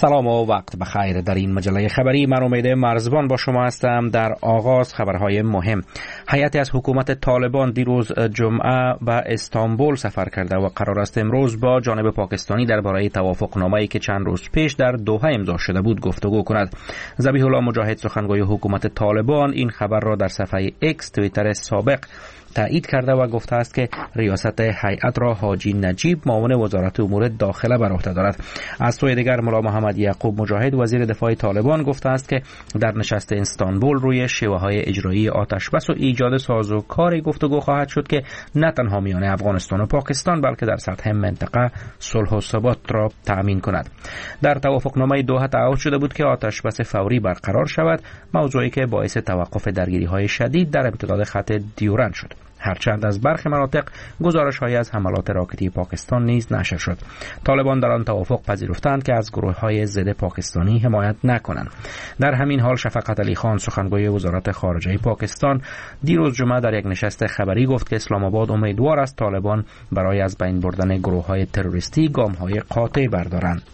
سلام و وقت بخیر. در این مجله خبری من امید مرزبان با شما هستم. در آغاز خبرهای مهم. هیئتی از حکومت طالبان دیروز جمعه به استانبول سفر کرده و قرار است امروز با جانب پاکستانی درباره توافقنامه‌ای که چند روز پیش در دوحه امضا شده بود گفتگو کند. ذبیح الله مجاهد سخنگوی حکومت طالبان این خبر را در صفحه اکس توییتر سابق تایید کرده و گفته است که ریاست هیئت را حاجی نجیب معاون وزارت امور داخله بر عهده دارد. از سوی دیگر ملا محمد یعقوب مجاهد وزیر دفاع طالبان گفته است که در نشست استانبول روی شیوه‌های اجرایی آتشبس و ایجاد سازوکاری گفتگو خواهد شد که نه تنها میان افغانستان و پاکستان بلکه در سطح منطقه صلح و ثبات را تأمین کند. در توافقنامه دوحه تعهد شده بود که آتشبس فوری برقرار شود، موضوعی که باعث توقف درگیری‌های شدید در امتداد خط دیورند شد. هرچند از برخی مناطق گزارش‌هایی از حملات راکتی پاکستان نیز نشر شد. طالبان در آن توافق پذیرفتند که از گروه‌های ضد پاکستانی حمایت نکنند. در همین حال شفقت علی خان سخنگوی وزارت خارجه پاکستان دیروز جمعه در یک نشست خبری گفت که اسلام آباد امیدوار است طالبان برای از بین بردن گروه‌های تروریستی گام‌های قاطع بردارند.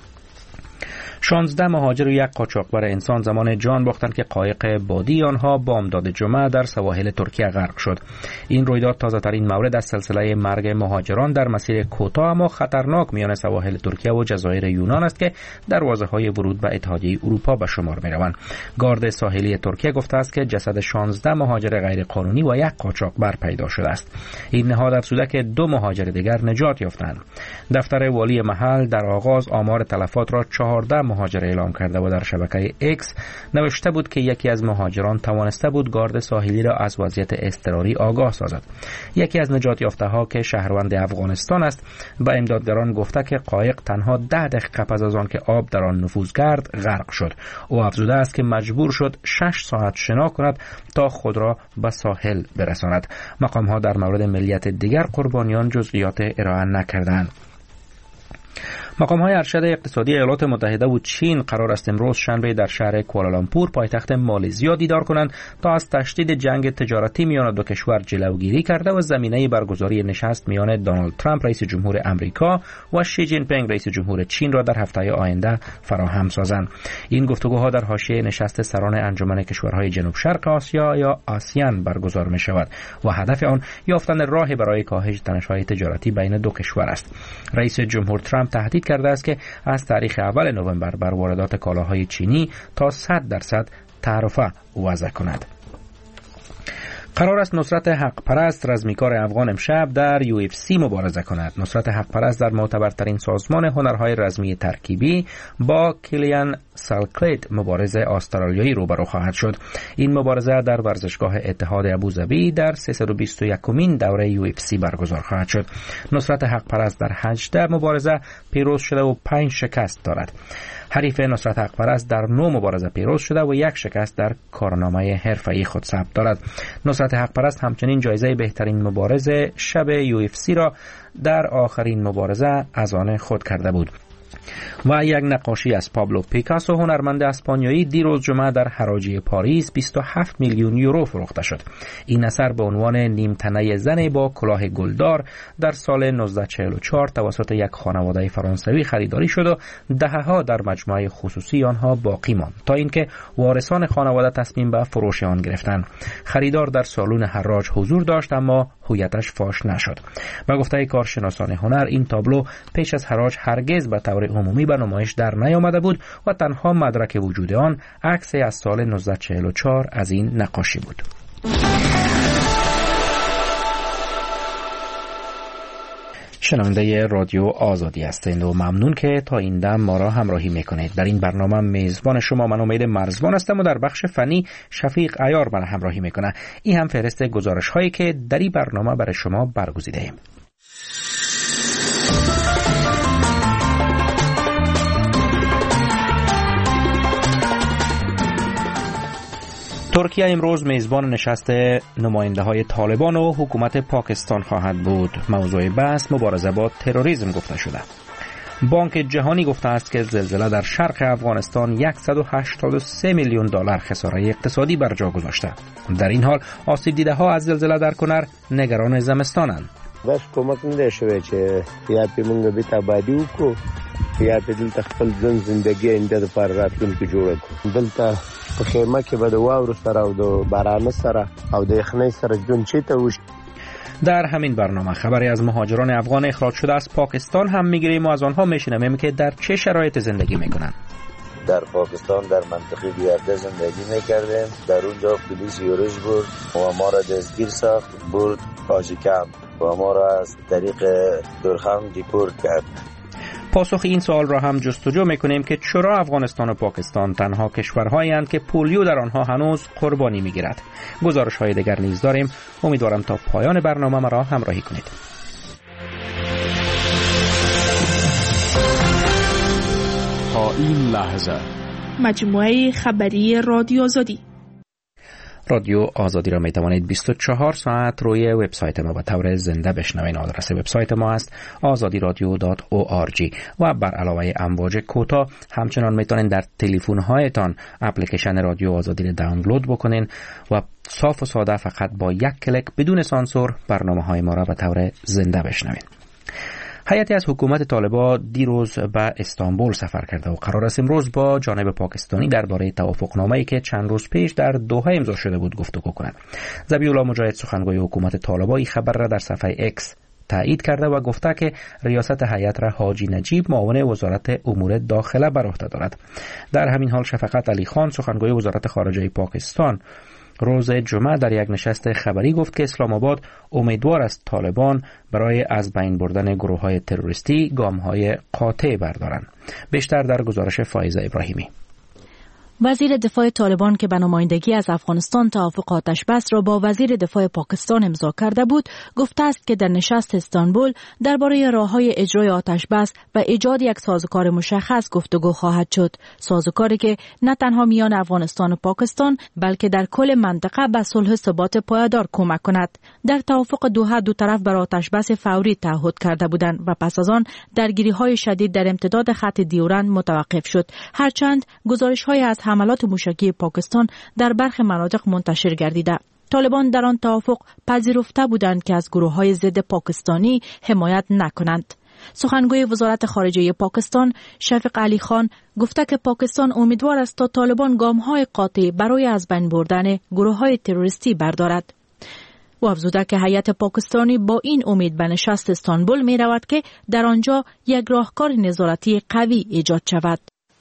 16 مهاجر و یک قاچاقبر انسان زمان جان باختند که قایق بادی آنها بامداد جمعه در سواحل ترکیه غرق شد. این رویداد تازه‌ترین مورد از سلسله مرگ مهاجران در مسیر کوتاه اما خطرناک میان سواحل ترکیه و جزایر یونان است که دروازه‌های ورود به اتحادیه اروپا به شمار می‌روند. گارد ساحلی ترکیه گفته است که جسد 16 مهاجر غیرقانونی و یک قاچاقبر پیدا شده است. این نهاد افزوده که 2 مهاجر دیگر نجات یافتند. دفتر والی محل در آغاز آمار تلفات را 14 مهاجر اعلام کرده و در شبکه اکس نوشته بود که یکی از مهاجران توانسته بود گارد ساحلی را از وضعیت اضطراری آگاه سازد. یکی از نجات یافته ها که شهروند افغانستان است به امدادگران گفته که قایق تنها 10 دقیقه پس از آن که آب در آن نفوذ کرد غرق شد. او افزوده است که مجبور شد 6 ساعت شنا کند تا خود را به ساحل برساند. مقام ها در مورد ملیت دیگر قربانیان جزئیات ارائه نکردند. مقام‌های ارشد اقتصادی ایالات متحده و چین قرار است امروز شنبه در شهر کوالالامپور پایتخت مالزیا دیدار کنند تا از تشدید جنگ تجارتی میان دو کشور جلوگیری کرده و زمینه برگزاری نشست میان دونالد ترامپ رئیس جمهور آمریکا و شی جین پینگ رئیس جمهور چین را در هفته آینده فراهم سازند. این گفتگوها در حاشیه نشست سران انجمن کشورهای جنوب شرق آسیا یا آسیان برگزار می شود و هدف آن یافتن راهی برای کاهش تنش‌های تجارتی بین دو کشور است. رئیس جمهور ترامپ تهدید کرده است که از تاریخ اول نوامبر بر واردات کالاهای چینی تا 100% تعرفه وضع کند. قرار است نصرت حق پرست رزمیکار افغان امشب در UFC مبارزه کند. نصرت حق پرست در معتبرترین سازمان هنرهای رزمی ترکیبی با کلیان سالکلیت مبارز استرالیایی روبرو خواهد شد. این مبارزه در ورزشگاه اتحاد ابوظبی در 321مین دوره UFC برگزار خواهد شد. نصرت حق پرست در 18 مبارزه پیروز شده و 5 شکست دارد. حریف نصرت حق پرست در 9 مبارزه پیروز شده و 1 شکست در کارنامه حرفه‌ای خود ثبت دارد. نصرت حق پرست همچنین جایزه بهترین مبارز شب UFC را در آخرین مبارزه از آن خود کرده بود. و یک نقاشی از پابلو پیکاسو هنرمند اسپانیایی دیروز جمعه در حراجی پاریس 27 میلیون یورو فروخته شد. این اثر به عنوان نیمتنه زن با کلاه گلدار در سال 1944 توسط یک خانواده فرانسوی خریداری شد و دهه‌ها در مجموعه خصوصی آنها باقی ماند تا اینکه وارثان خانواده تصمیم به فروش آن گرفتند. خریدار در سالن حراج حضور داشت اما هویتش فاش نشد. به گفته کارشناسان هنر این تابلو پیش از حراج هرگز به طور عمومی به نمایش در نیامده بود و تنها مدرک وجود آن عکسی از سال 1944 از این نقاشی بود. شنونده رادیو آزادی هستید و ممنون که تا این دم ما را همراهی میکنید. در این برنامه میزبان شما من امید مرزبان هستم و در بخش فنی شفیق عیار من همراهی میکنه. این هم فهرست گزارش هایی که در این برنامه برای شما برگزیده ایم. ترکیه امروز میزبان نشست نماینده‌های طالبان و حکومت پاکستان خواهد بود. موضوع بحث مبارزه با تروریسم گفته شده. بانک جهانی گفته است که زلزله در شرق افغانستان 183 میلیون دلار خساره اقتصادی بر جا گذاشته. در این حال آسیب دیده ها از زلزله در کنر نگران زمستانند. بس کمک نده شوی چې یا په موږ به تابعدي وکړو یا په دلته خپل ژوندۍ انده پر راتلونکي جوړ کړو. دلته په خیمه کې به د واورو سره او د باران سره او د یخنۍ سره ژوند چیته وشي. در همین برنامه خبری از مهاجران افغان اخراج شده از پاکستان هم میگیریم و از آنها میشنویم که در چه شرایط زندگی میکنن. در پاکستان در منطقه بیارده زندگی میکردیم. در اونجا پلیس یورش بود و ما را دستگیر ساخت، برد آجی کمپ و ما را از طریق دورخم دیپورت کرد. پاسخ این سوال را هم جستجو میکنیم که چرا افغانستان و پاکستان تنها کشورهایی هستند که پولیو در آنها هنوز قربانی میگیرد. گزارش های دیگر نیز داریم. امیدوارم تا پایان برنامه را همراهی کنید. تا این لحظه مجموعه خبری رادیو آزادی. رادیو آزادی را می توانید 24 ساعت روی وبسایت ما به طور زنده بشنوید. آدرس وبسایت ما است azadiradio.org و بر علاوه امواج کوتاه همچنان می توانید در تلفن هایتان اپلیکیشن رادیو آزادی را دانلود بکنین و صاف و ساده فقط با یک کلیک بدون سانسور برنامه های ما را به طور زنده بشنوید. هیئتی از حکومت طالبان دیروز به استانبول سفر کرده و قرار است امروز با جانب پاکستانی درباره توافقنامه‌ای که چند روز پیش در دوحه امضا شده بود گفتگو کنند. ذبیح‌الله مجاهد سخنگوی حکومت طالبان این خبر را در صفحه اکس تایید کرده و گفته که ریاست هیئت را حاجی نجیب معاون وزارت امور داخله بر عهده دارد. در همین حال شفقت علی خان سخنگوی وزارت خارجه پاکستان روز جمعه در یک نشست خبری گفت که اسلام آباد امیدوار است طالبان برای از بین بردن گروه‌های تروریستی گام‌های قاطع بردارند. بیشتر در گزارش فائزه ابراهیمی. وزیر دفاع طالبان که به نمایندگی از افغانستان توافق آتش بس را با وزیر دفاع پاکستان امضا کرده بود، گفته است که در نشست استانبول درباره راه‌های اجرای آتش بس و ایجاد یک سازوکار مشخص گفتگو خواهد شد. سازوکاری که نه تنها میان افغانستان و پاکستان بلکه در کل منطقه به صلح و ثبات پایدار کمک کند. در توافق دوحه دو طرف بر آتش بس فوری تعهد کرده بودند و پس از آن درگیری‌های شدید در امتداد خط دیورند متوقف شد. هرچند گزارش‌های از حملات موشکی پاکستان در برخی مناطق منتشر گردیده. طالبان در آن توافق پذیرفته بودند که از گروه‌های ضد پاکستانی حمایت نکنند. سخنگوی وزارت خارجه پاکستان شفیق علی خان گفته که پاکستان امیدوار است تا طالبان گام‌های قاطع برای از بین بردن گروه‌های تروریستی بردارد. و افزوده که هیئت پاکستانی با این امید به نشست استانبول می رود که در آنجا یک راهکار نظارتی قوی ایجاد شود.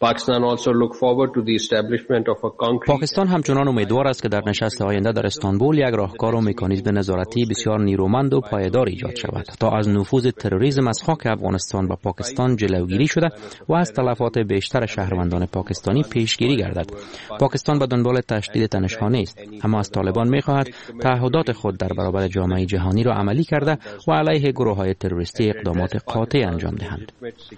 پاکستان همچنان امیدوار است که در نشست آینده در استانبول یک راهکار و مکانیزم نظارتی بسیار نیرومند و پایدار ایجاد شود تا از نفوذ تروریسم از خاک افغانستان و پاکستان جلوگیری شده و از تلفات بیشتر شهروندان پاکستانی پیشگیری گردد. پاکستان به دنبال تشدید تنش‌خانه است، اما از طالبان می‌خواهد تعهدات خود در برابر جامعه جهانی را عملی کرده و علیه گروه‌های تروریستی اقدامات قاطع انجام دهند.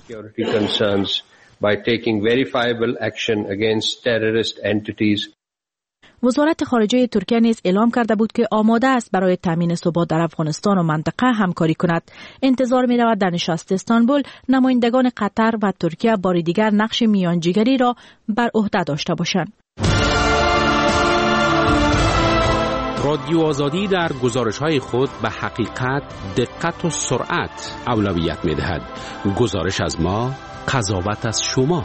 by taking verifiable action against terrorist entities. وزارت خارجه ترکیه نیز اعلام کرده بود که آماده است برای تامین ثبات در افغانستان و منطقه همکاری کند. انتظار می رود در نشست استانبول نمایندگان قطر و ترکیه بار دیگر نقش میانجیگری را بر عهده داشته باشند. رادیو آزادی در گزارش‌های خود به حقیقت، دقت و سرعت اولویت می‌دهد. گزارش از ما، قضاوت از شما.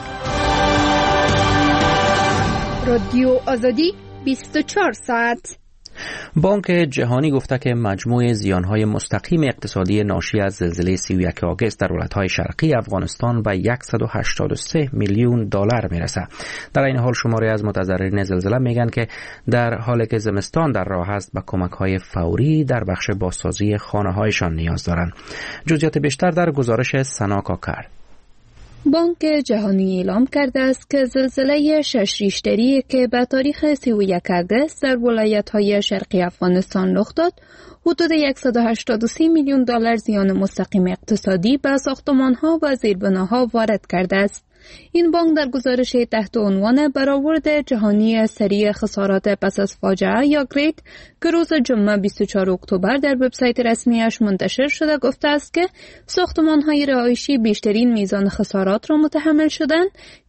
رادیو آزادی 24 ساعت. بانک جهانی گفته که مجموع زیانهای مستقیم اقتصادی ناشی از زلزله 31 آگوست در ولایت‌های شرقی افغانستان به 183 میلیون دلار میرسه. در این حال شماری از متضررین زلزله میگن که در حالی که زمستان در راه است به کمک‌های فوری در بخش بازسازی خانه‌هایشان نیاز دارند. جزئیات بیشتر در گزارش سنا کاکر. بانک جهانی اعلام کرده است که زلزله 6 ریشتری که به تاریخ 31 آگوست در ولایت‌های شرقی افغانستان رخ داد، حدود 183 میلیون دلار زیان مستقیم اقتصادی به ساختمان‌ها و زیربناها وارد کرده است. این بانک در گزارش تحت عنوان برآورد جهانی سریع خسارات پس از فاجعه یا گریت که روز جمعه 24 اکتبر در وبسایت رسمیش منتشر شده گفته است که ساختمان‌های رهایشی بیشترین میزان خسارات را متحمل شدند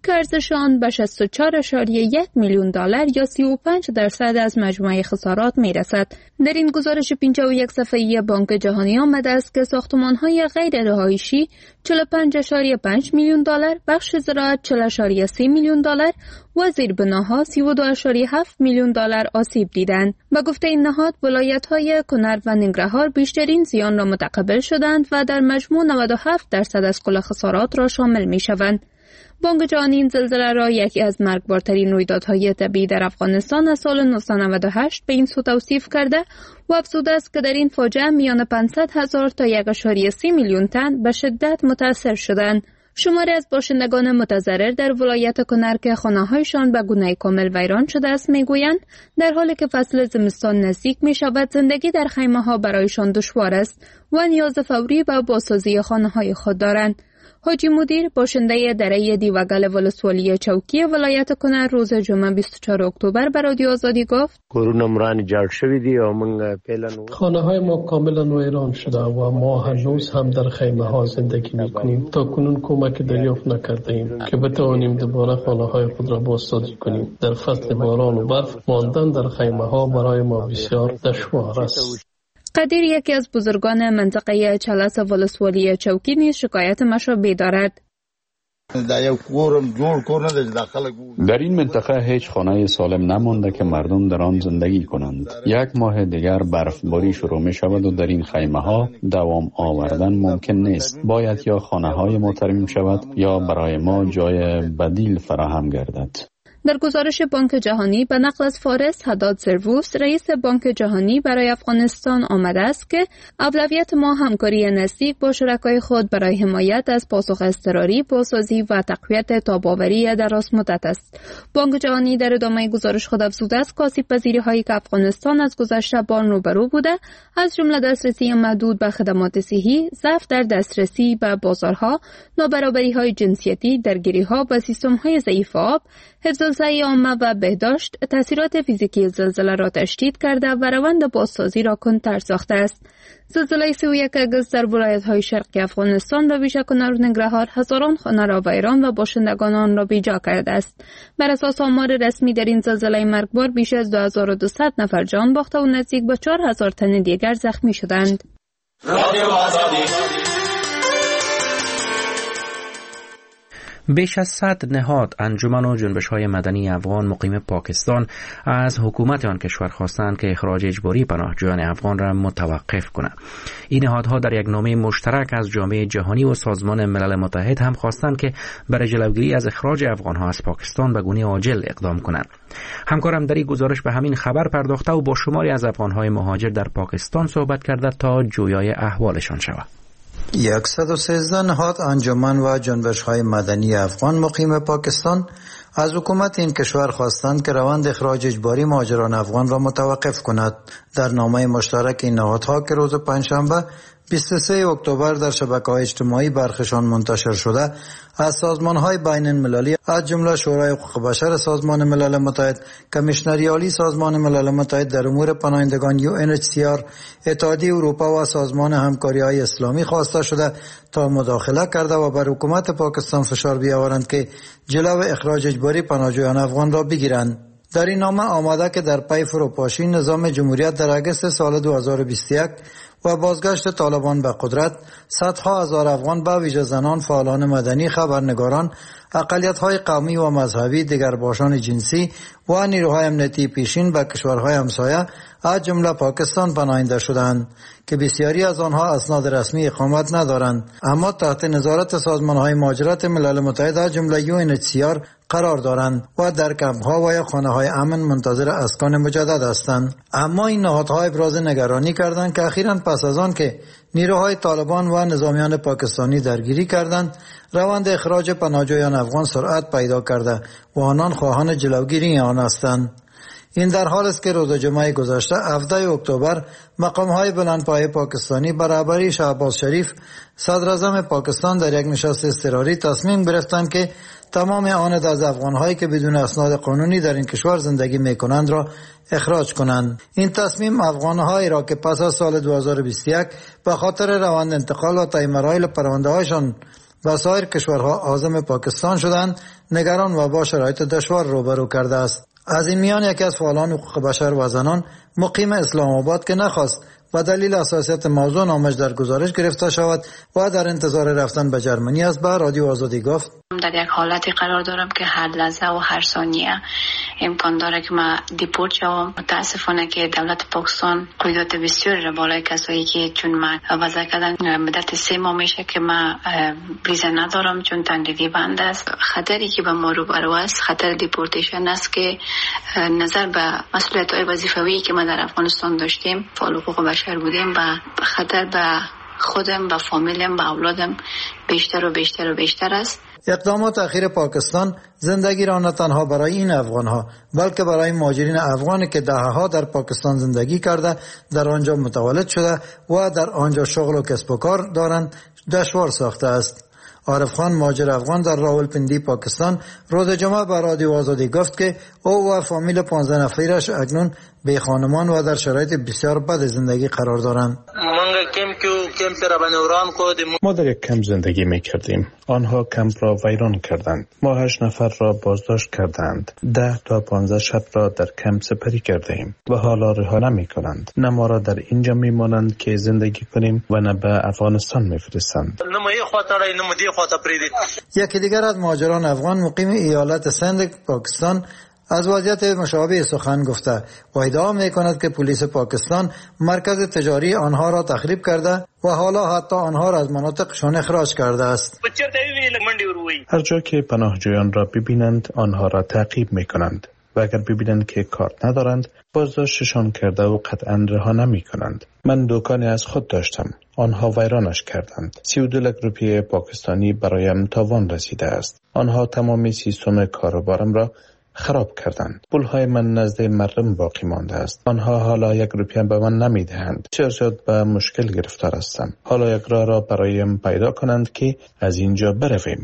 که ارزش آن به 64.1 میلیون دلار یا 35% از مجموعه خسارات میرسد. در این گزارش 51 صفحه‌ای بانک جهانی آمده است که ساختمان‌های غیر رهایشی 45.5 میلیون دلار، بخش زراعت 40.3 میلیون دلار و زیربناها 32.7 میلیون دلار آسیب دیدند. به گفته این نهاد، ولایت‌های کنر و ننگرهار بیشترین زیان را متقبل شدند و در مجموع 97% از کل خسارات را شامل می‌شوند. بانک جهانی این زلزله را یکی از مرگبارترین رویدادهای طبیعی در افغانستان از سال 1998 به این سو توصیف کرده و افزوده است که در این فاجعه میان 500,000 تا 1.3 میلیون تن به شدت متاثر شدند. شماری از باشندگان متضرر در ولایت کنر که خانه‌هایشان به گونه کامل ویران شده است میگویند در حالی که فصل زمستان نزدیک می شود زندگی در خیمه‌ها برایشان دشوار است و نیاز فوری به بازسازی خانه‌های خود دارند. حاجی مدیر باشنده دره دیوگل ولسوالی چوکی ولایت کنر روز جمعه 24 اکتبر به رادیو آزادی گفت کورونمران جړ شوی دی او موږ خانه‌های ما کاملا ویران شده و ما هنوز هم در خیمه‌ها زندگی می‌کنیم. تا کنون کمک دریافت نکرده‌ایم که بتوانیم دوباره خانه‌های خود را بازسازی کنیم. در فصل باران و برف ماندن در خیمه‌ها برای ما بسیار دشوار است. قدیر یکی از بزرگان منطقه چلس ولسوالی چوکی نیز شکایت مشابه دارد. در این منطقه هیچ خانه سالم نمانده که مردم در آن زندگی کنند. یک ماه دیگر برفباری شروع می شود و در این خیمه ها دوام آوردن ممکن نیست. باید یا خانه های ما ترمیم شود یا برای ما جای بدیل فراهم گردد. در گزارش بانک جهانی به نقل از فارس حداد سرووس رئیس بانک جهانی برای افغانستان آمده است که اولویت ما همکاری نزدیک با شرکای خود برای حمایت از پاسخ اضطراری، بازسازی و تقویت تاب‌آوری دراز مدت است. بانک جهانی در ادامه گزارش خود افزوده است که آسیب‌پذیری‌هایی که افغانستان از گذشته با آن روبرو بوده، از جمله دسترسی محدود به خدمات صحی، ضعف در دسترسی به بازارها، نابرابری‌های جنسیتی، درگیری‌ها با سیستم‌های ضعیف آب، حفظ الصحه عامه و بهداشت، تاثیرات فیزیکی زلزله را تشدید کرده و روند بازسازی را کندتر ساخته است. زلزله 31 اگست در ولایت‌های شرقی افغانستان به ویژه کنر و ننگرهار هزاران خانه را ویران و باشندگان آن را بیجا کرده است. بر اساس آمار رسمی در این زلزله مرگبار بیش از 2200 نفر جان باخته و نزدیک به 4000 تن دیگر زخمی شدند. بیش از 100 نهاد، انجمن و جنبش‌های مدنی افغان مقیم پاکستان از حکومت آن کشور خواستند که اخراج اجباری پناهجویان افغان را متوقف کند. این نهادها در یک نامه مشترک از جامعه جهانی و سازمان ملل متحد هم خواستند که برای جلوگیری از اخراج افغان‌ها از پاکستان به گونه عاجل اقدام کنند. همکارم در این گزارش به همین خبر پرداخته و با شماری از افغان‌های مهاجر در پاکستان صحبت کرده تا جویای احوالشان شود. 113 نهاد انجمن و جنبش‌های مدنی افغان مقیم پاکستان از حکومت این کشور خواستند که روند اخراج اجباری مهاجران افغان را متوقف کند. در نامه مشترک این نهادها که روز پنجشنبه 23 اکتبر در شبکه‌های اجتماعی برخشان منتشر شده، از سازمان‌های بین‌المللی از جمله شورای حقوق بشر سازمان ملل متحد، کمیشنری عالی سازمان ملل متحد در امور پناهندگان UNHCR، اتحادیه اروپا و سازمان همکاری‌های اسلامی خواسته شده تا مداخله کرده و بر حکومت پاکستان فشار بیاورند که جلو اخراج اجباری پناهجویان افغان را بگیرند. در این نامه آمده که در پی فروپاشی نظام جمهوریت در اگست سال 2021 و بازگشت طالبان به قدرت، صدها هزار افغان به ویژه زنان، فعالان مدنی، خبرنگاران، اقلیت‌های قومی و مذهبی، دیگرباشان جنسی و نیروهای امنیتی پیشین به کشورهای همسایه از جمله پاکستان پناهنده شدند که بسیاری از آنها اسناد رسمی اقامت ندارند، اما تحت نظارت سازمان‌های مهاجرت ملل متحد از جمله UNHCR قرار دارند و در کمپ‌ها و یا خانه‌های امن منتظر اسکان مجدد هستند. اما این نهادها ابراز نگرانی کردند که اخیراً پس از آن که نیروهای طالبان و نظامیان پاکستانی درگیری کردند، روند اخراج پناهجویان افغان سرعت پیدا کرده و آنان خواهان جلوگیری آن هستند. این در حال است که روز جمعه گذشته 17 اکتبر مقام‌های بلندپایه پاکستانی برابری شهباز شریف صدر اعظم پاکستان در یک نشست اضطراری تصمیم گرفتند که تمام آنت از افغان‌هایی که بدون اسناد قانونی در این کشور زندگی می‌کنند را اخراج کنند. این تصمیم افغان‌هایی را که پس از سال 2021 به خاطر روند انتقال و طی مراحل پرونده‌هایشان و سایر کشورها عازم پاکستان شدند نگران و با شرایط دشوار روبرو کرده است. از این میان یکی از فعالان حقوق بشر و زنان مقیم اسلام آباد که نخواست و دلیل حساسیت موضوع نامش در گزارش گرفته شود و در انتظار رفتن به جرمنی است به رادیو آزادی گفت: در یک حالتی قرار دارم که هر لحظه و هر ثانیه امکان داره که من دیپورت شوم. متاسفانه که دولت پاکستان قیودات بسیاری را بالای کسایی که چون من وضع کردن مدت 3 ماه میشه که من ویزا ندارم چون تنگی بند است. خطری که به ما روبرو است خطر دیپورتیشن است که نظر به مسئولیت‌های وظیفه‌ای که ما در افغانستان داشتیم فعال حقوق بشر بودیم و خطر به خودم و فامیلم و اولادم بیشتر و بیشتر و بیشتر است. اقدامات اخیر پاکستان زندگی را نه تنها برای این افغانها بلکه برای مهاجرین افغانی که دهه‌ها در پاکستان زندگی کرده، در آنجا متولد شده و در آنجا شغل و کسب و کار دارند دشوار ساخته است. عارف خان مهاجر افغان در راولپندی پاکستان روز جمعه به رادیو آزادی گفت که او و فامیل 15 نفرش اکنون بی خانمان و در شرایط بسیار بد زندگی قرار دارند. ما در یک کمپ زندگی می کردیم. آنها کمپ را ویران کردند. ما 8 نفر را بازداشت کردند. 10 تا 15 شب را در کمپ سپری کرده ایم و حالا رها نمی کنند. نه ما را در اینجا می مانند که زندگی کنیم و نه به افغانستان می فرستند. یکی دیگر از مهاجران افغان مقیم ایالت سند پاکستان از وضعیت مشابه سخن گفته و ادعا می‌کند که پلیس پاکستان مرکز تجاری آنها را تخریب کرده و حالا حتی آنها را از مناطقشان اخراج کرده است. هر جا که پناهجویان را ببینند آنها را تعقیب می‌کنند و اگر ببینند که کارت ندارند بازداشتشان کرده و قطعاً رها نمی‌کنند. من دکانی از خود داشتم. آنها ویرانش کردند. 32 لک روپیه پاکستانی برایم تاوان رسیده است. آنها تمامی سیستم کاروبارم را خراب کردند. پولهای من نزد مردم باقی مانده است. آنها حالا 1 روپیه به من نمیدهند. بسیار به مشکل گرفتار هستم. حالا یک راه را برایم پیدا کنند که از اینجا برویم.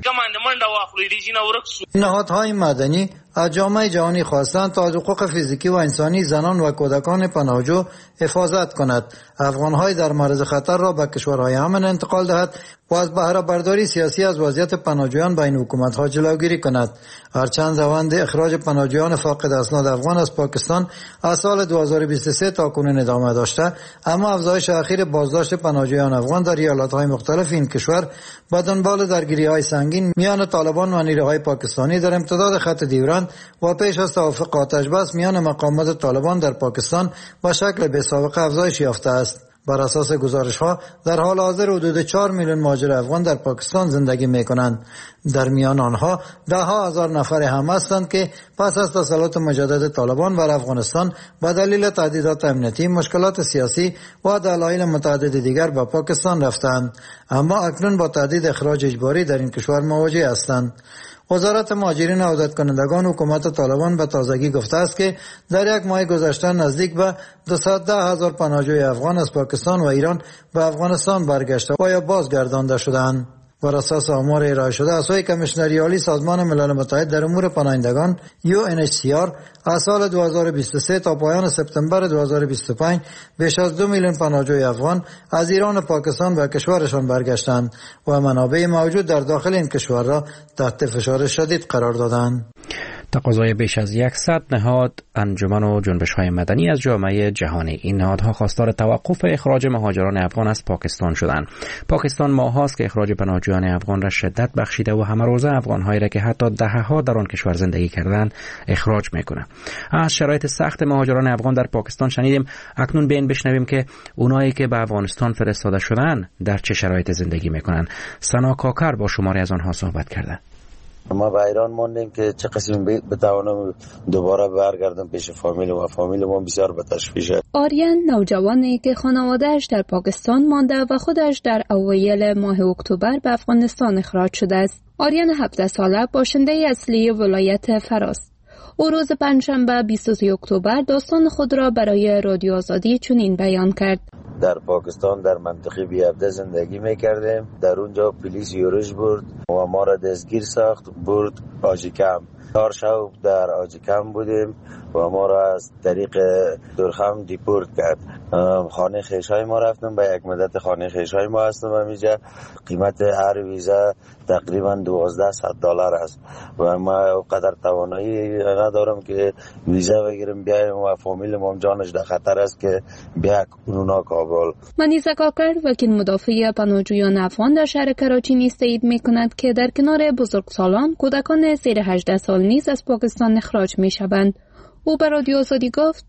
نهادهای مدنی از جامعه جهانی خواستند تا از حقوق فیزیکی و انسانی زنان و کودکان پناهجو حفاظت کند، افغانهای در معرض خطر را به کشورهای امن انتقال دهد و از بهره برداری سیاسی از وضعیت پناهجویان بین حکومت‌ها جلوگیری کند. هرچند روند اخراج پناهجویان فاقد اسناد افغان از پاکستان از سال 2023 تا کنون ادامه داشته، اما افزایش اخیر بازداشت پناهجویان افغان در ایالت‌های مختلف این کشور به دنبال درگیری‌های سنگین میان طالبان و نیروهای پاکستانی در امتداد خط دیورند و پیش از توافق آتش بس میان مقامات طالبان در پاکستان به شکل بی‌سابقه افزایش یافته است. بر اساس گزارش‌ها در حال حاضر حدود 4 میلیون مهاجر افغان در پاکستان زندگی می‌کنند. در میان آنها 10,000 نفر هم هستند که پس از تسلط مجدد طالبان بر افغانستان به دلیل تهدیدات امنیتی، مشکلات سیاسی و دلایل متعدد دیگر به پاکستان رفتند، اما اکنون با تهدید اخراج اجباری در این کشور مواجه هستند. وزارت مهاجرین و عودت کنندگان حکومت طالبان به تازگی گفته است که در 1 ماه گذشته نزدیک به 210,000 پناهجوی افغان از پاکستان و ایران به افغانستان برگشته و یا بازگردانده شدند. بر اساس آمار ارائه شده از سوی کمیشنری عالی سازمان ملل متحد در امور پناهندگان UNHCR از سال 2023 تا پایان سپتامبر 2025 بیش از 2 میلیون پناهجوی افغان از ایران و پاکستان به کشورشان برگشتند و منابع موجود در داخل این کشور را تحت فشار شدید قرار دادند. تقاضای بیش از 100 نهاد، انجمن و جنبش‌های مدنی از جامعه جهانی. این نهادها خواستار توقف اخراج مهاجران افغان از پاکستان شدند. پاکستان ماه‌هاست که اخراج پناهجویان افغان را شدت بخشیده و همه روزه افغان‌هایی را که حتی دهه‌ها در آن کشور زندگی کردند اخراج می‌کند. از شرایط سخت مهاجران افغان در پاکستان شنیدیم. اکنون بیاین بشنویم که اونایی که به افغانستان فرستاده شدند در چه شرایط زندگی می‌کنند. سنا کاکر با شماری از آنها صحبت کرده. ما به ایران موندیم که چه قسم بتوانم دوباره برگردم پیش فامیل و فامیل ما بسیار به تشویشه. آریان نوجوانی که خانواده‌اش در پاکستان مانده و خودش در اوایل ماه اکتبر به افغانستان اخراج شده است. آریان 17 ساله باشنده اصلی ولایت فراست. او روز پنجشنبه 23 اکتبر داستان خود را برای رادیو آزادی چنین بیان کرد: در پاکستان در منطقه بیابده زندگی میکردیم. در اونجا پلیس یورش برد و ما را دستگیر ساخت، برد آجی کمپ. 4 شب در آجیکم بودیم و ما را از طریق دورخم دیپورت کرد. خانه خیشای ما رفتیم، به یک مدت خانه خیشای ما هستم همینجا. قیمت هر ویزا تقریبا $1200 است و ما قدر توانایی ندارم که ویزا بگیریم بیایم و فامیل ما جانش در خطر است که بیا کنونا کابل. منیزه کاکر وکیل مدافع پناهجویان افغان در شهر کراچی نیز تایید می‌کند که در کنار بزرگسالان کودکان زیر 18 سال نیز از پاکستان اخراج می‌شوند. او به رادیو آزادی گفت: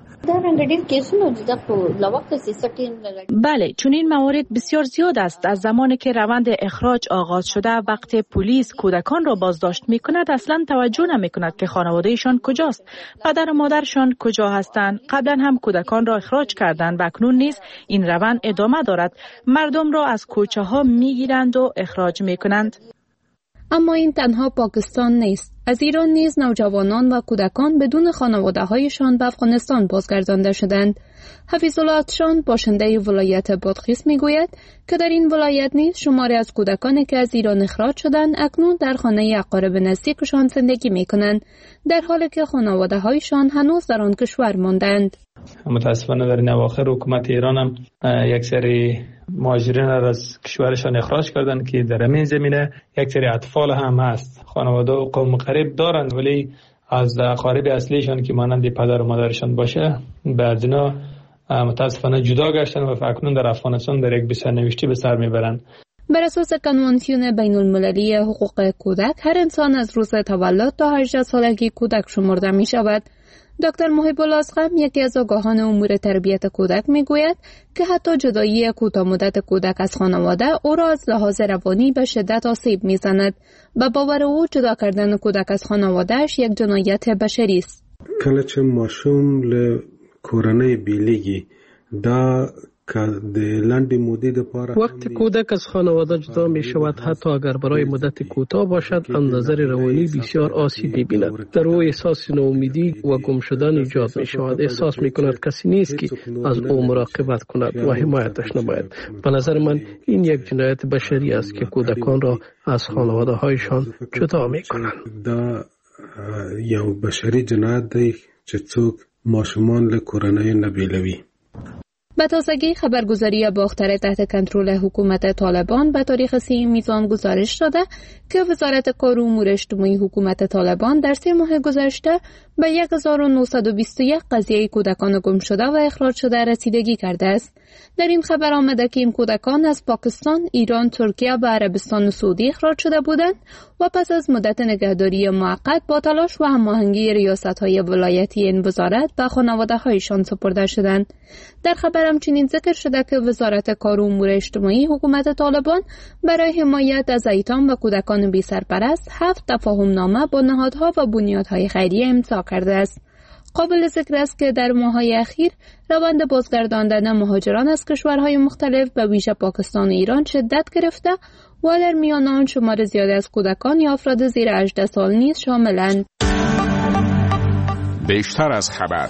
بله، چون این موارد بسیار زیاد است. از زمانی که روند اخراج آغاز شده، وقتی پلیس کودکان را بازداشت می کند اصلا توجه نمی کند که خانوادهشان کجاست، پدر و مادرشان کجا هستند. قبلا هم کودکان را اخراج کردند و اکنون نیز این روند ادامه دارد. مردم را از کوچه ها می گیرند و اخراج می کنند. اما این تنها پاکستان نیست. از ایران نیز نوجوانان و کودکان بدون خانواده‌هایشان به افغانستان بازگردانده شدند. حفیظ الله اتشان باشنده ولایت بادغیس میگوید که در این ولایت نیز شماری از کودکانی که از ایران اخراج شدند اکنون در خانه اقارب نزدیکشان زندگی میکنند، در حالی که خانواده‌هایشان هنوز در آن کشور ماندند. متاسفانه در این اواخر حکومت ایران هم یک سری مهاجرین را از کشورشان اخراج کردند که در همین زمینه یک سری اطفال هم هست. خانواده و قوم قریب دارند ولی از اقارب اصلیشان که مانند پدر و مادرشان باشه بعد اینا متاسفانه جدا گشتن و اکنون در افغانستان در یک سرنوشتی به سر میبرند. بر اساس کنوانسیون بین المللی حقوق کودک هر انسان از روز تولد تا 18 سالگی کودک شمرده می شود. دکتر محب الاسقم یکی از آگاهان امور تربیت کودک میگوید که حتی جدایی کوتاه مدت کودک از خانواده او را از لحاظ روانی به شدت آسیب میزند و باور او جدا کردن کودک از خانوادهش یک جنایت بشری است. کله چې ماشوم له کورنۍ بیلیږي دا وقتی کودک از خانواده جدا می شود، حتی اگر برای مدت کوتاه باشد، از نظر روانی بسیار آسیب می بیند. در او احساس ناامیدی و گم شدن ایجاد می شود. احساس می کند کسی نیست که از او مراقبت کند و حمایتش نماید. به نظر من این یک جنایت بشری است که کودکان را از خانواده هایشان جدا می کنند. دا یو بشری جنایت دی چې څوک ماشومان له کورنۍ نه بیلوي. به تازگی خبرگزاری باختر تحت کنترل حکومت طالبان به تاریخ 3 میزان گزارش داده که وزارت کار و امور اجتماعی حکومت طالبان در 3 ماه گذشته به 1921 قضیه کودکان گم شده و اخراج شده رسیدگی کرده است. در این خبر آمده که این کودکان از پاکستان، ایران، ترکیه و عربستان سعودی اخراج شده بودند و پس از مدت نگهداری موقت با تلاش و هماهنگی ریاست‌های ولایتی این وزارت به خانواده‌هایشان سپرده شدند. در خبر همچنین ذکر شده که وزارت کار و امور اجتماعی حکومت طالبان برای حمایت از ایتام و کودکان بی سرپرست 7 تفاهم نامه با نهادها و بنیادهای خیریه امضا کرده است. قابل ذکر است که در ماه‌های اخیر روند بازگرداندن مهاجران از کشورهای مختلف به ویژه پاکستان و ایران شدت گرفته و در میان آن شمار زیادی از کودکان یا افراد زیر 18 سال نیز شاملند. بیشتر از خبر.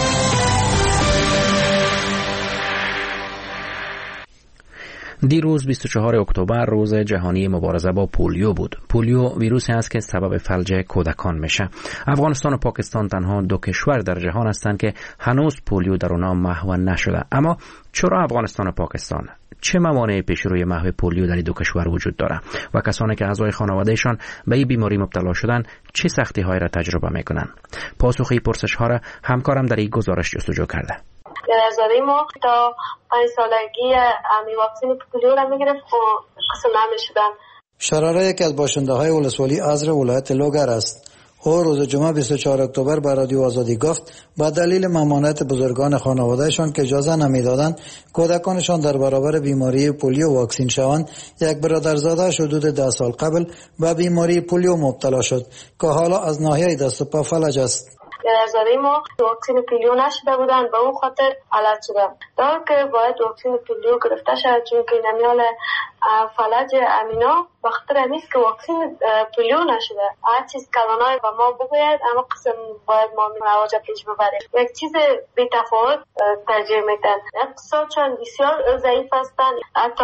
دیروز 24 اکتبر روز جهانی مبارزه با پولیو بود. پولیو ویروسی است که سبب فلج کودکان میشه. افغانستان و پاکستان تنها 2 کشور در جهان هستند که هنوز پولیو در اونها محو نشده. اما چرا افغانستان و پاکستان؟ چه موانع پیشروی محو پولیو در این 2 کشور وجود داره و کسانی که اعضای خانوادهشان به این بیماری مبتلا شدن چه سختی هایی را تجربه میکنن؟ پاسخ این پرسش ها را همکارم در این گزارش جستجو کرده. به نظر ما تا 5 سالگی واکسن پولیو را میگرفت و قسم نمیشدن. شراره یکی از باشنده های ولسوالی ازر ولایت لوگر است. او روز جمعه 24 اکتبر به رادیو آزادی گفت با دلیل ممانعت بزرگان خانوادهشان که اجازه نمیدادند کودکانشان در برابر بیماری پولیو واکسین شوند، یک برادرزاده‌اش حدود 10 سال قبل به بیماری پولیو مبتلا شد که حالا از ناحیه دست و پا فلج است. به نظر ما واکسن پولیو نشده بودن، به اون خاطر علت شدن. در که باید واکسن پولیو گرفته شد، چون که نمیال فلج امینا بخاطر نیست که واکسن پولیو نشده. هر چیز کلانای به ما بگوید اما قسم باید ما مواجه پیش ببریم. یک چیز بی تفاوت ترجیح میدن. اقتصادشان بسیار ضعیف هستند، حتی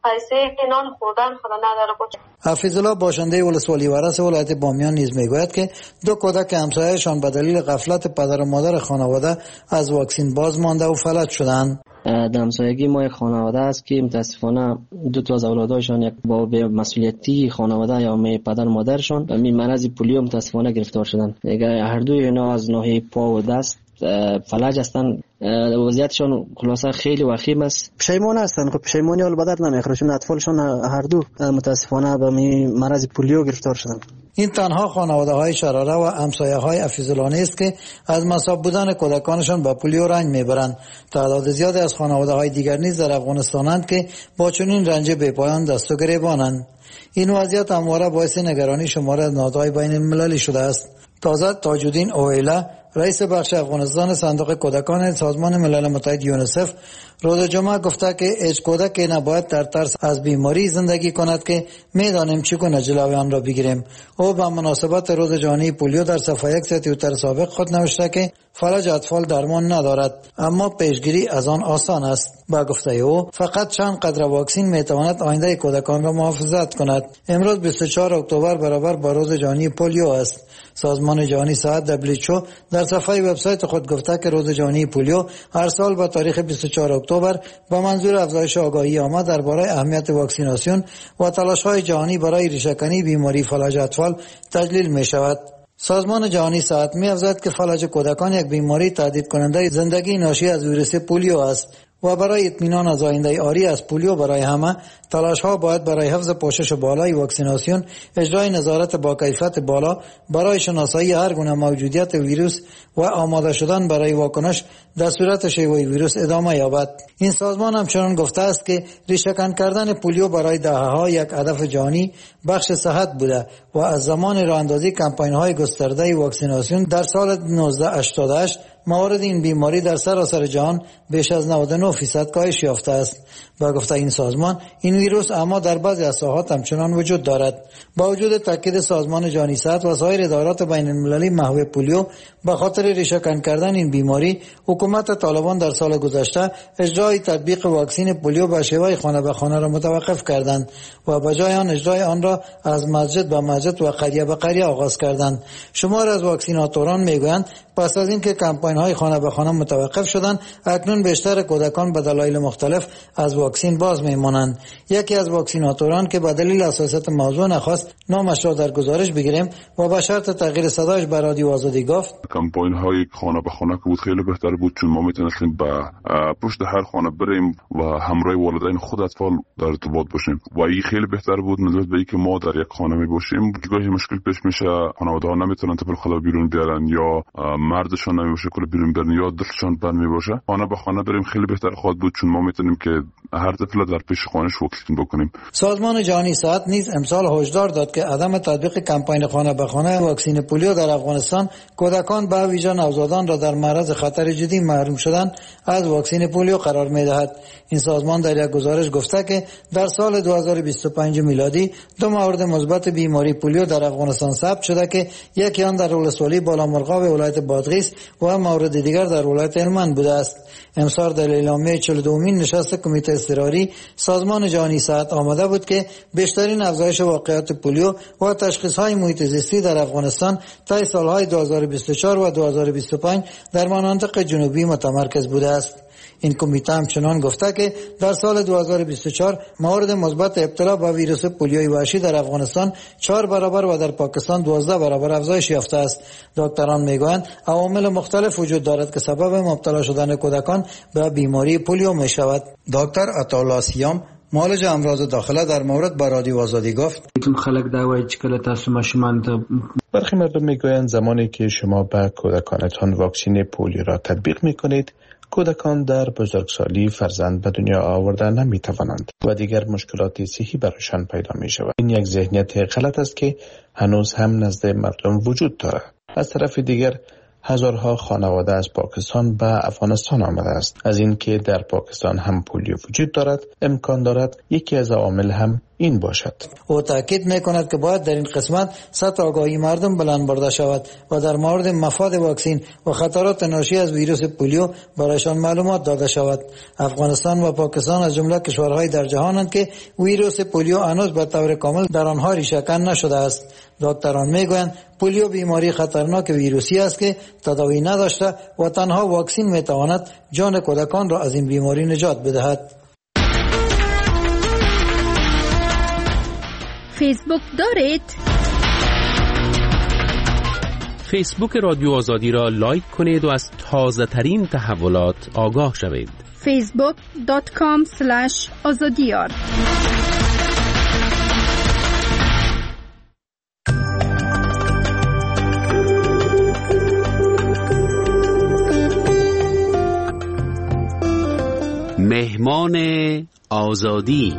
پیسه نان خوردن خدا نداره باشه. حفیظالله باشنده ولسوالی ورس ولایت بامیان نیز میگوید که 2 کودک همسایه‌شان به دلیل غفلت پدر و مادر خانواده از واکسین باز مانده و فلج شدند. در همسایگی ما یک خانواده است که متاسفانه 2 تا از اولادایشان یک با مسئولیتی خانواده یا پدر و مادرشان به مرض پولیو متاسفانه گرفتار شدند. هر دوی اینا از ناحیه پا و دست فلج هستند. وضعیتشان خلاصه خیلی وخیم است. پشیمان هستند. خب پشیمانی حال بدر نمیخوره چون اطفالشان هر دو متاسفانه به مرض پولیو گرفتار شدند. این تنها خانواده‌های شراره و همسایه‌های حفیظالله نیست که از مصاب بودن کودکانشان با پولیو رنج میبرند. تعداد زیادی از خانواده‌های دیگر نیز در افغانستانند که با چنین رنج بی‌پایان دست و گریبانند. این وضعیت همواره باعث نگرانی شمار از نهادهای بین المللی شده است. تازه تاج‌الدین اویلا رئیس بخش افغانستان صندوق کودکان سازمان ملل متحد یونیسف روز جمعه گفته که هیچ کودکی نباید در ترس از بیماری زندگی کند که میدانیم چگونه جلوی آن را بگیریم. او به مناسبت روز جهانی پولیو در صفحه یک توییتر سابق خود نوشته که فلج اطفال درمان ندارد اما پیشگیری از آن آسان است. با گفته او فقط چند قطره واکسن میتواند آینده کودکان را محافظت کند. امروز 24 اکتبر برابر با روز جهانی پولیو است. سازمان جهانی صحت WHO در صفحه وبسایت خود گفته که روز جهانی پولیو هر سال با تاریخ 24 اکتبر با منظور افزایش آگاهی عامه درباره اهمیت واکسیناسیون و تلاش‌های جهانی برای ریشه‌کنی بیماری فلج اطفال تجلیل می‌شود. سازمان جهانی صحت می‌افزاید که فلج کودکان یک بیماری تهدید کننده زندگی ناشی از ویروس پولیو است و برای اطمینان از آینده عاری از پولیو برای همه تلاش‌ها باید برای حفظ پوشش بالای واکسیناسیون، اجرای نظارت با کیفیت بالا برای شناسایی هر گونه موجودیت ویروس و آماده شدن برای واکنش در صورت شیوع ویروس ادامه یابد. این سازمان همچنان گفته است که ریشه‌کن کردن پولیو برای دهه‌ها یک هدف جهانی بخش صحت بوده و از زمان راه‌اندازی کمپاین‌های گسترده واکسیناسیون در سال 1988 موارد این بیماری در سراسر جهان بیش از 99% کاهش یافته است. با گفته این سازمان این ویروس اما در بعضی از ساحات همچنان وجود دارد. با وجود تاکید سازمان جهانی صحت و سایر ادارات بین المللی محو پولیو به خاطر ریشه‌کن کردن این بیماری، حکومت طالبان در سال گذشته اجرای تطبیق واکسن پولیو به شیوه خانه به خانه را متوقف کردند و به جای آن اجرای آن را از مسجد به مسجد و قریه به قریه آغاز کردند. شمار از واکسیناتوران میگویند پس از اینکه کمپاین‌های خانه به خانه متوقف شدند، اکنون بیشتر کودکان به دلایل مختلف از واکسن باز میمانند. یکی از واکسیناتوران که به دلیل حساسیت موضوع نخواست نامش را در گزارش بگیریم و به شرط تغییر صدایش به رادیو آزادی گفت: کمپاین‌های خانه به خانه که بود خیلی بهتر بود، چون ما میتونستیم به پشت هر خانه بریم و همراه والدین خود اطفال در ارتباط باشیم و این خیلی بهتر بود نسبت به اینکه ما در یک خانه می باشیم. گاهی مشکل پیش میشه، خانواده‌ها نمیتونن طفل خدا بیرون بیارن یا مردشان نمیشه کل بیرون برن یا دلشان بند میباشه. خانه به خانه بریم خیلی بهتر خواهد بود، چون ما میتونیم که هر طفل در پیش خانه‌اش واکسن بکنیم. سازمان جهانی صحت نیز امسال هشدار داد که عدم تطبیق کمپاین خانه به خانه واکسن پولیو در افغانستان کودکان به ویژه نوزادان را در معرض خطر جدی محروم شدن از واکسن پولیو قرار می‌دهد. این سازمان در یک گزارش گفته که در سال 2025 میلادی 2 مورد مثبت بیماری پولیو در افغانستان ثبت شده که یکی آن در ولسوالی بالامرغاب ولایت بادغیس و مورد دیگر در ولایت هلمند بوده است. امسال در اعلامیه 42مین نشست کمیته اضطراری سازمان جهانی صحت آمده بود که بیشترین افزایش واقعات پولیو و تشخیص‌های محیط زیستی در افغانستان طی سال‌های 2024 و 2025 در مناطق جنوبی متمرکز بوده است. این کمیته همچنان گفته که در سال 2024 موارد مثبت ابتلا به ویروس پولیوی وحشی در افغانستان 4 برابر و در پاکستان 12 برابر افزایش یافته است. دکتران میگویند عوامل مختلف وجود دارد که سبب مبتلا شدن کودکان به بیماری پولیو می شود. دکتر عطاالله سیام معالج امراض داخله در مورد با رادیو آزادی گفت: برخی مردم میگویند زمانی که شما به کودکانتان واکسن پولیو را تطبیق میکنید، کودکان در بزرگسالی فرزند به دنیا آوردن نمی توانند و دیگر مشکلات صحی برایشان پیدا می شود. این یک ذهنیت غلط است که هنوز هم نزد مردم وجود دارد. از طرف دیگر هزارها خانواده از پاکستان به افغانستان آمده است. از اینکه در پاکستان هم پولیو وجود دارد، امکان دارد یکی از عوامل هم این باشد. او تاکید میکند که باید در این قسمت سطح آگاهی مردم بلند برده شود و در مورد مفاد واکسین و خطرات ناشی از ویروس پولیو برایشان معلومات داده شود. افغانستان و پاکستان از جمله کشورهای در جهانند که ویروس پولیو هنوز به طور کامل در آنها ریشه‌کن نشده است. دکتران میگویند پولیو بیماری خطرناک ویروسی است که تداوی نداشته و تنها واکسین میتواند جان کودکان را از این بیماری نجات بدهد. فیسبوک دارید؟ فیسبوک رادیو آزادی را لایک کنید و از تازه ترین تحولات آگاه شوید. facebook.com/azadiyar مهمان آزادی.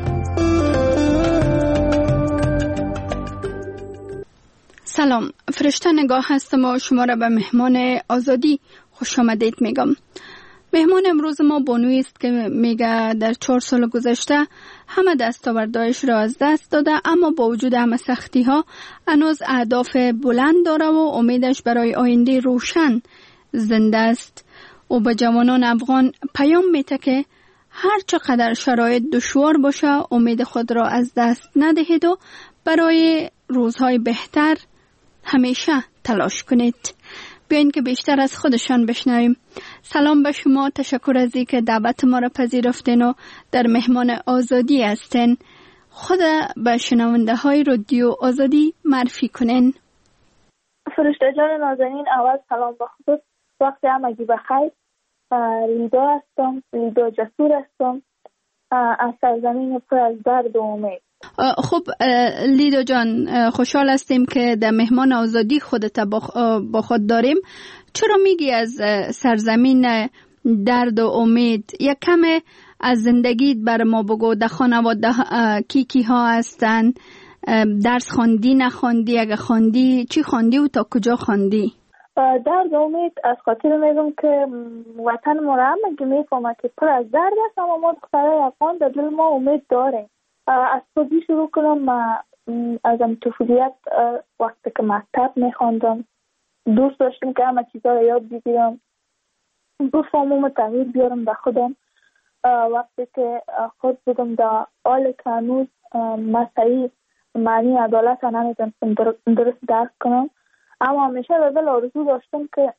سلام، فرشته نگاه هستم و شما را به مهمان آزادی خوش آمدید میگم. مهمان امروز ما بانویی است که میگه در 4 سال گذشته همه دستاوردهایش را از دست داده، اما با وجود همه سختی ها هنوز اهداف بلند داره و امیدش برای آینده روشن زنده است. او به جوانان افغان پیام میده که هر چقدر شرایط دشوار باشه امید خود را از دست ندهید و برای روزهای بهتر همیشه تلاش کنید. بیاین که بیشتر از خودشان بشنویم. سلام به شما، تشکر از اینکه دعوت ما را پذیرفتین و در مهمان آزادی هستین. خود به شنونده های رادیو آزادی معرفی کنین. فرشته جان نازنین، اول سلام به خود، وقت همگی بخیر. لیدا هستم، لیدا جسور هستم، از سرزمین پر از درد و امید. خب لیدا جان، خوشحال هستیم که در مهمان آزادی خودت با خود داریم. چرا میگی از سرزمین درد و امید؟ یک کم از زندگیت بر ما بگو. در خانواده کی ها هستن؟ درس خواندی نخواندی؟ اگه خواندی چی خواندی و تا کجا خواندی؟ درد و امید از خاطر میگم که وطن ما را همه میفهمه که پر از درد است، اما ما دخترای افغان در دل ما امید داریم. از خودی شروع کنم. از طفولیت وقتی که مکتب میخواندم دوست داشتم که همه چیزا رو یاد بگیرم، بفهمم و تغییر بیارم در خودم. وقتی که خود بودم در حال که هنوز مسیحی معنی عدالت نمیتونستم درست درک کنم، اما همیشه در دل آرزو داشتم که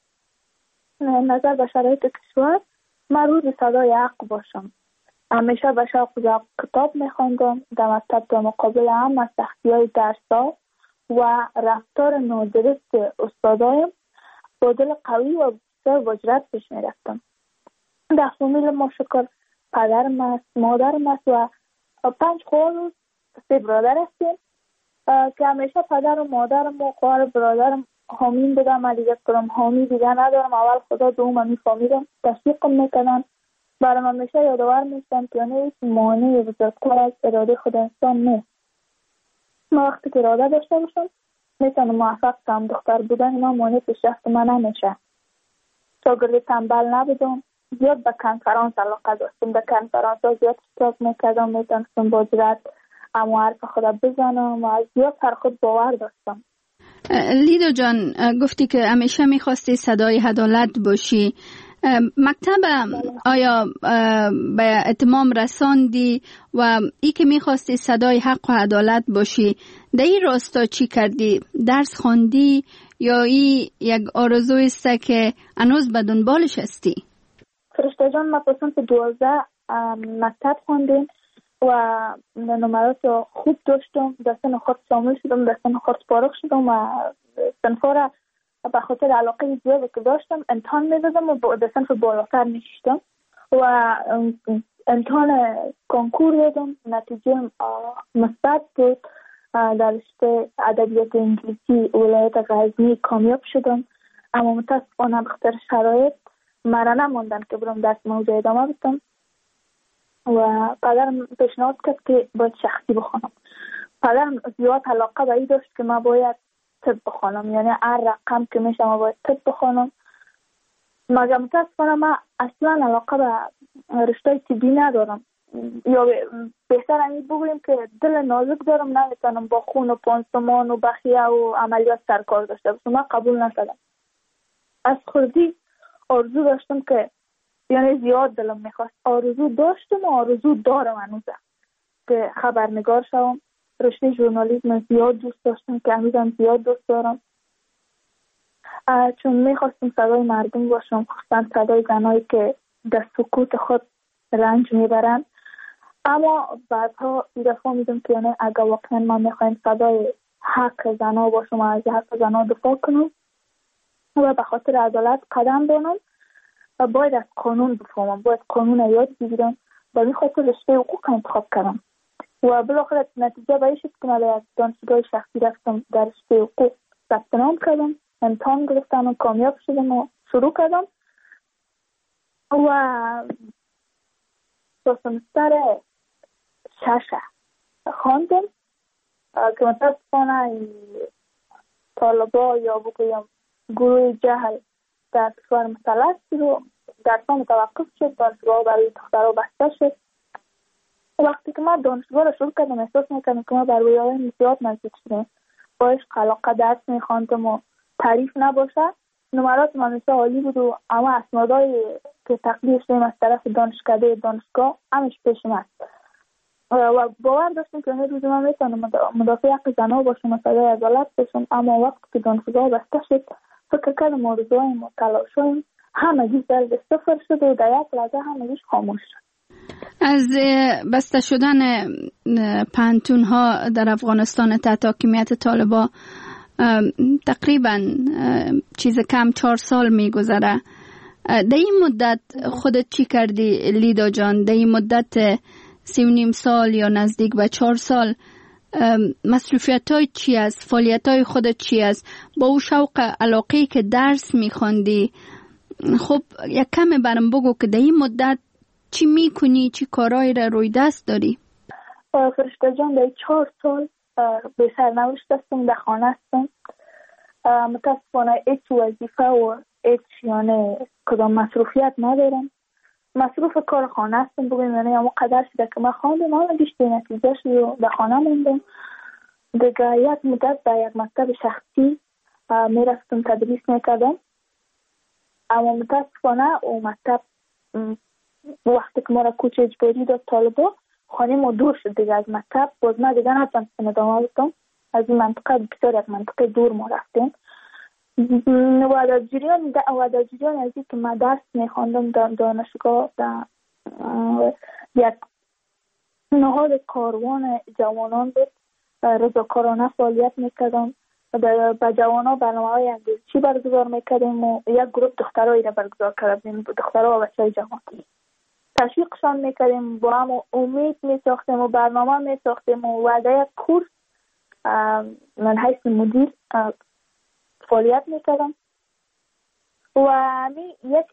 نظر به شرایط کشور من روز صدای حق باشم. همیشه به شوق کتاب میخواندم. در مکتب در مقابل هم سختی‌های درس‌ها و رفتار نادرست استادایم با دل قوی و بسیار با جرأت پیش میرفتم. در فامیل ما شکر پدرم است، مادرم است و 5 خواهر و 3 برادر هستیم که همیشه پدر و مادرم و خواهر برادرم حامیم بودم. من دیگه کنم حامی دیگه ندارم. اول خدا دوم میفهمیدم، تشویقم میکنن، برام همیشه یادآور میشن که هیچ مانعی بزرگتر از اراده خود انسان نیست. ما وقتی که اراده داشته باشم میتونم موفق شم. دختر بودن اینا مانع پیشرفت من نمیشه. شاگرد تنبل نبودم، زیاد به کنفرانس علاقه داشتم. در کنفرانس ها زیاد اشتراک میکردم، میتونستم با جرأت اما حرف خود بزنم و زیاد پر خود باور داشتم. لیدا جان، گفتی که همیشه میخواستی صدای عدالت باشی. مکتب آیا به اتمام رساندی و ای که میخواستی صدای حق و عدالت باشی در این راستا چی کردی؟ درس خواندی یا ای یک آرزوی است که هنوز به دنبالش هستی؟ فرشته جان، ما پسند 12 مکتب خوندیم و نمرات خوب داشتم. در سن خود شامل شدم، در سن خود فارغ شدم و سنفاره به خاطر علاقه زیادی که داشتم امتحان میدادم و در صنف بالاتر میشتم و امتحان کنکور دادم. نتیجه مثبت بود. در رشته ادبیات انگلیسی ولایت غزنی کامیاب شدم، اما متاسفانه به خاطر شرایط مرا نموندن که برم درس موضوع ادامه بدم و پدرم پیشنهاد کرد که باید شخصی بخونم. پدرم زیاد علاقه به این داشت که من باید طب بخونم، یعنی هر رقم که میشه ما باید طب بخونم مگر متاسفانه من اصلا علاقه به رشته طبی ندارم، یا بهتر همین بگوییم که دل نازک دارم، نمیتونم با خون و پانسمان و بخیه و عملیات سرکار داشته باشم. من قبول نکردم. از خردی آرزو داشتم که یعنی زیاد دلم میخواست، آرزو داشتم و آرزو دارم هنوزم که خبرنگار شوم. رشته ژورنالیسم زیاد دوست داشتم که هنوزم زیاد دوست دارم، چون میخواستم صدای مردم باشم، خصوصا صدای زنایی که در سکوت خود رنج میبرن. اما بعدها ایده فهمیدم که یعنی اگر واقعا ما میخوایم صدای حق زنها باشم و از حق زنها دفاع کنم و به خاطر عدالت قدم بانم و باید از قانون بفهمم، باید قانون یاد بگیرم. به این خاطر رشته حقوق انتخاب کردم و بالاخره نتیجه به این شد که من از دانشگاه شخصی رفتم، در رشته حقوق ثبت نام کردم، امتحان گرفتم و کامیاب شدم و شروع کردم و تا سمستر 6 خواندم که متاسفانه طالبا یا بگویم گروه جهل در کشور مسلط رو درسا متوقف شد، دانشگاه برای دخترها بسته شد. وقتی که من دانشگاه رو شروع کردم احساس میکردم که ما بر رویاهای زیاد نزدیک شدیم، با عشق علاقه درس میخواندم و تعریف نباشه. نمرات من مثل عالی بود و اما اسنادهای که تقدیر شدیم از طرف دانشکده دانشگاه همش پیش من و باور داشتم که روز من میتونم مدافع حق زنها باشم و صدای عدالت باشم. اما وقتی که دانشگاه بسته شد فکر کردم آرزوهایم و تلاشهایم همگی زرد صفر شد و در یک لحظه همگیش خاموش شد. از بسته شدن پانتون ها در افغانستان تحت حاکمیت طالبان تقریبا چیز کم 4 سال میگذره. در این مدت خودت چی کردی لیدا جان؟ در این مدت 3.5 سال یا نزدیک به 4 سال مصروفیت های چی است؟ فعالیت های خودت چی است؟ با او شوق علاقه‌ای که درس میخوندی، خب یک کم برام بگو که در این مدت چی میکنی، چی کارهایی را روی دست داری؟ فرشته جان در 4 سال به سرنوشت هستم، در خانه هستم. متاسفانه هیچ وظیفه و هیچ یعنی کدام مصروفیت ندارم. مصروف کار خانه هستم بگویم، یعنی اما قدر شده که من خواندم اما بیشتر نتیجه شد و در خانه موندم. دیگه یک مدت در یک مکتب شخصی میرفتم تدریس میکردم، اما متاسفانه او مکتب وقتی که ما را کوچ اجباری داد طالبا، خانه ما دور شد دیگه از مکتب. باز من دیگه نتونستم ادامه بدم، از این منطقه بسیار یک منطقه دور ما رفتیم و در جریان از این که من درس میخواندم در دانشگاه، در یک نهاد کاروان جوانان بود، رضاکارانه فعالیت میکردم. با جوانان برنامه‌های اندیشی برگزار میکردیم و یک گروه دخترایی را برگزار کردیم، دخترها و بچه‌های جوان تشویقشان میکردیم، با هم امید میساختیم و برنامه میساختیم و در یک کورس من حیث مدیر فعالیت میکردم و یک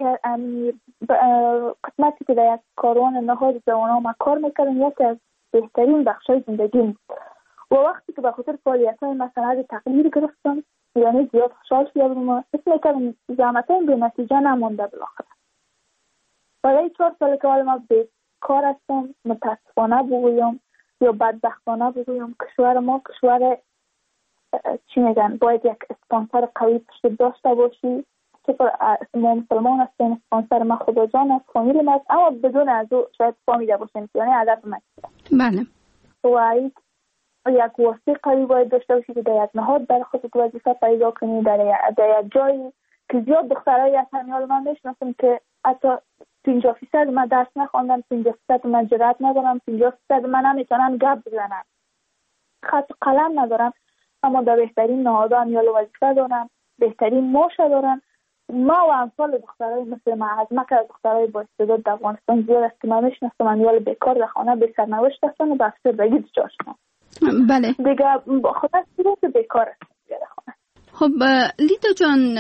قسمتی که در یک کاروان نهاد جوانان ما کار میکردم یکی از بهترین بخشای زندگیم و وقتی که به خاطر فعالیت‌های مثلا تقدیر گرفتم یعنی زیاد خوشحال شدم و حس میکردم زحمتایم به نتیجه نمونده. بالاخره برای 4 سال که حالا ما بیکار هستم، متاسفانه بگویم یا بدبختانه بگویم، کشور ما کشور چی میگن باید یک اسپانسر قوی پشت داشته باشی. که ما مسلمان هستیم، اسپانسر ما خدا جان است، فامیل ما است، اما بدون از او شاید فامیل باشیم یعنی هدف ما. بله. و یک واسطه قوی باید داشته باشی که در یک نهاد برای خودت وظیفه پیدا کنی، در یک جایی که زیاد دخترایی هستن. حالا من میشناسم که حتی 50% من درس نخواندم، 50% من جرأت ندارم، 50% من نمیتونم گپ بزنم، خط قلم ندارم، اما در بهترین نهادها میال وظیفه دارم، بهترین معاش دارن. ما و امثال دخترای مثل من از مکه دخترای با استعداد در افغانستان زیاد است که من میشناسم، میال بیکار در خانه به سرنوشت هستن و به افسردگی دچار شدن. بله. دیگه خدا صورت بیکار است در خانه. خب لیدا جان،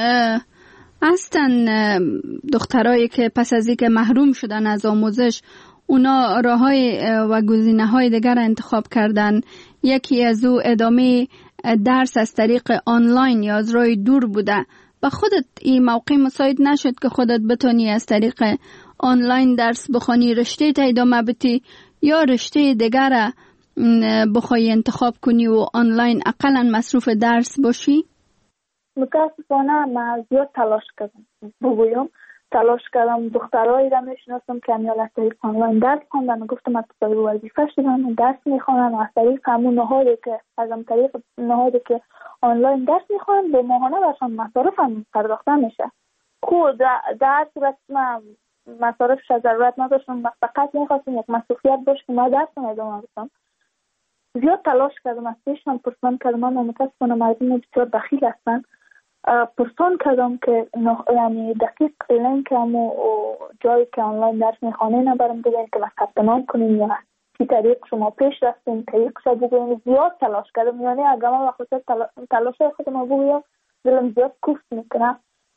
اصلا دخترایی که پس از اینکه محروم شدن از آموزش اونا راههای و گزینه‌های دیگر انتخاب کردن، یکی از او ادامه درس از طریق آنلاین یا از راه دور بوده به خودت این موقع مساعد نشد که خودت بتونی از طریق آنلاین درس بخوانی، رشته تا ادامه بدی یا رشته دیگر بخوای انتخاب کنی و آنلاین اقلا مصروف درس باشی؟ متاسفانه من زیاد تلاش کردم. بگویم تلاش کردم. دخترایی را میشناسم که امیال از طریق آنلاین درس خوندن و گفتم از طریق وظیفه شدن درس میخوانن و از طریق همون نهادی که از طریق نهادی که آنلاین درس میخوانن به ماهانه برشان مصارف هم پرداخته میشه. خود در صورت من مصارفش ضرورت نداشتم، فقط میخواستم یک مسئولیت باشه که من درسم ادامه بدم. زیاد تلاش کردم، از پیشم پرسان کردم، اما متاسفانه مردم بسیار بخیل هستن. پرسان کردم که یعنی دقیق لینکم و جایی که آنلاین درس میخوانه نبرم بگن که من ثبت نام کنیم یا چی طریق شما پیش رفتیم طریقش بگویم. زیاد تلاش کردم، یعنی اگر من بخصوص تلاش خودم بگویم دلم زیاد کوفت میکنه.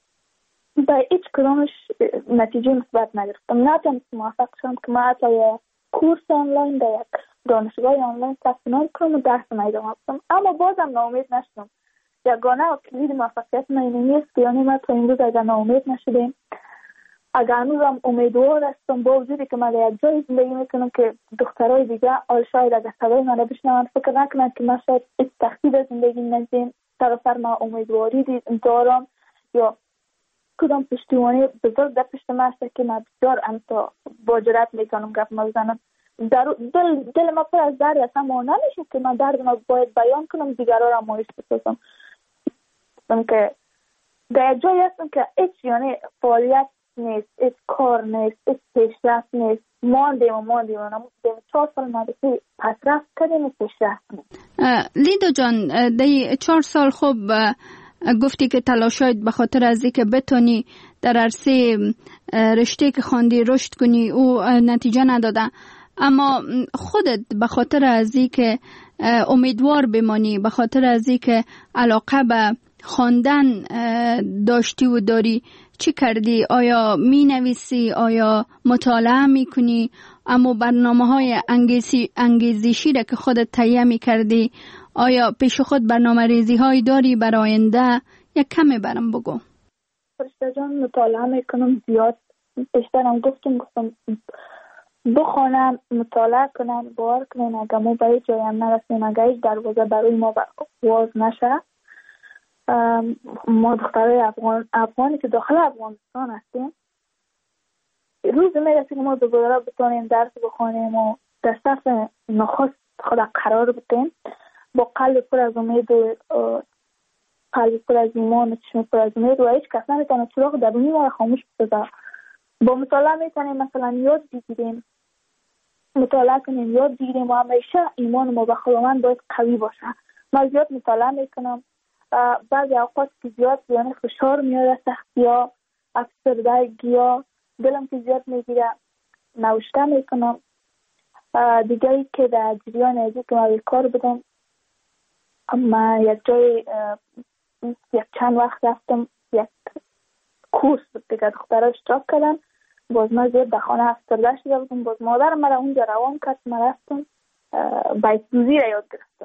به هیچ کدامش نتیجه مثبت نگرفتم. نتونستم موفق شدم که من حتی یک کورس آنلاین در یک دانشگاه آنلاین ثبت نام کنم و درسم ادامه بدم. اما بازم ناامید نشدم. یگانه کلید موفقیت من این نیست که یعنی من تا امروز اگر ناامید نشدیم، اگر هنوزم امیدوار هستم با وجودی که من در یک جای زندگی میکنم که دخترای دیگه شاید اگر صدای من را بشنوند فکر نکنند که من شاید هیچ تخریب زندگی ندیم. سراسر من امیدواری دارم یا کدام پشتیبانی بزرگ در پشت من است که من بسیار انتا با جرأت میکنم گپ بزنم. دل ما پر از درد است، اما نمیشه که من درد ما باید بیان کنم دیگران را مایوس بسازم. که در جایی هستم که هیچ یعنی فعالیت نیست، هیچ کار نیست، هیچ پیشرفت نیست. ماندیم 4 سال مدرسه پسرفت کردیم و پیشرفت نیست. لیدا جان، در 4 سال خوب گفتی که تلاشایت به خاطر از اینکه بتونی در عرصه رشته که خواندی رشد کنی او نتیجه نداده، اما خودت به خاطر از اینکه امیدوار بمانی، به خاطر از اینکه علاقه به خواندن داشتی و داری چی کردی؟ آیا می نویسی؟ آیا مطالعه می کنی؟ اما برنامه‌های انگیزشی را که خودت تهیه می کردی آیا پیش خود برنامه ریزی هایی داری برای آینده؟ یک کمی برام بگو. فرشته جان، مطالعه میکنم زیاد. بیشترم گفتم بخونم، مطالعه کنم، باور کنم اگر ما به هیچ جایم نرسیم، اگر هیچ دروازه برای ما باز نشه، ما دخترای افغانی که داخل افغانستان هستیم روز میرسیم ما دوباره بتونیم درس بخونیم و در صف نخست خود قرار بدیم با قلب پر از امید و قلب پر از ایمان و چشم پر از امید و هیچ کس نمیتونه چراغ درونی ما را خاموش بسازه. با مطالعه میتونیم مثلا یاد بگیریم، مطالعه کنیم، یاد بگیریم و همیشه ایمان ما به خداوند باید قوی باشه. من زیاد مطالعه میکنم. بعضی اوقات که زیاد یعنی فشار میاد، سختی ها، افسردگی ها، دلم که زیاد میگیره نوشته میکنم. دیگه ای که در جریان ازی که من کار بدم، اما یک جای یک چند وقت رفتم یک کورس دیگه دخترها اشتراک کردن، باز من زیاد در خانه افسرده شده بودم. باز مادر مرا اونجا روان کرد، من رفتم بیت‌دوزی را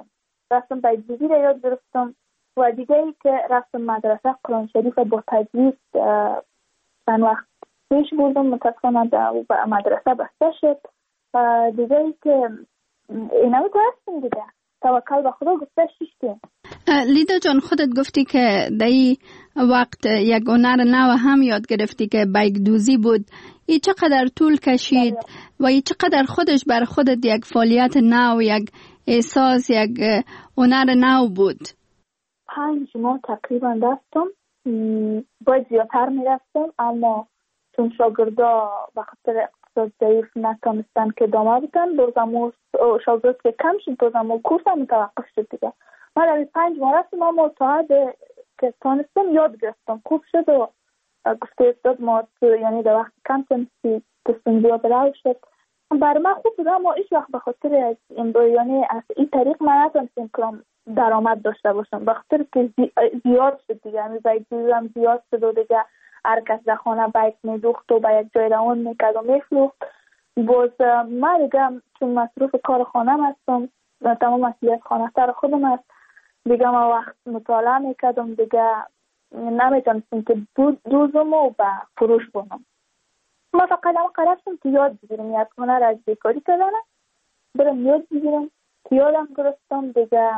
یاد گرفتم. و دیگه ای که رفتم مدرسه قرآن شریف با تجوید چند وقت پیش بردم، متاسفانه در مدرسه بسته شد. دیگه ای که اینمی که هستیم دیگه توکل به خدا گفته شیشتیم. لیدا جان، خودت گفتی که در این وقت یک هنر نو هم یاد گرفتی که بیگ دوزی بود. این چقدر طول کشید و این چقدر خودش بر خودت یک فعالیت نو، یک احساس، یک هنر نو بود؟ 5 ماه تقریبا رفتم. باید زیادتر میرفتم اما چون شاگردا به خاطر اقتصاد ضعیف نتونستن که ادامه بدن، بازم شاگرد که کم شد بازم کورسم متوقف شد دیگه. من در 5 ماه رفتم اما تا که تونستم یاد گرفتم، خوب شد و گفته استاد ما یعنی در وقت کم تونستی دستم زیاد رو شد. برای من خوب بود اما ایش وقت به خاطر از یعنی از این طریق من نتونستم کنم درآمد داشته باشم، به خاطر که زیاد شد دیگه. یعنی بیگ دوزم زیاد شد و دیگه هر کس در خانه بیگ میدوخت و به یک جای روان میکرد و میفروخت. باز من دیگه چون مصروف کار خانم هستم، تمام مسئولیت خانه سر خودم هست دیگه، من وقت مطالعه میکردم دیگه نمیتونستیم که دوزم و به فروش بونم. ما فقط قرار شدم که یاد بگیرم یک هنر از بیکاری کردن، برم یاد بگیرم که یادم گرفتم دیگه.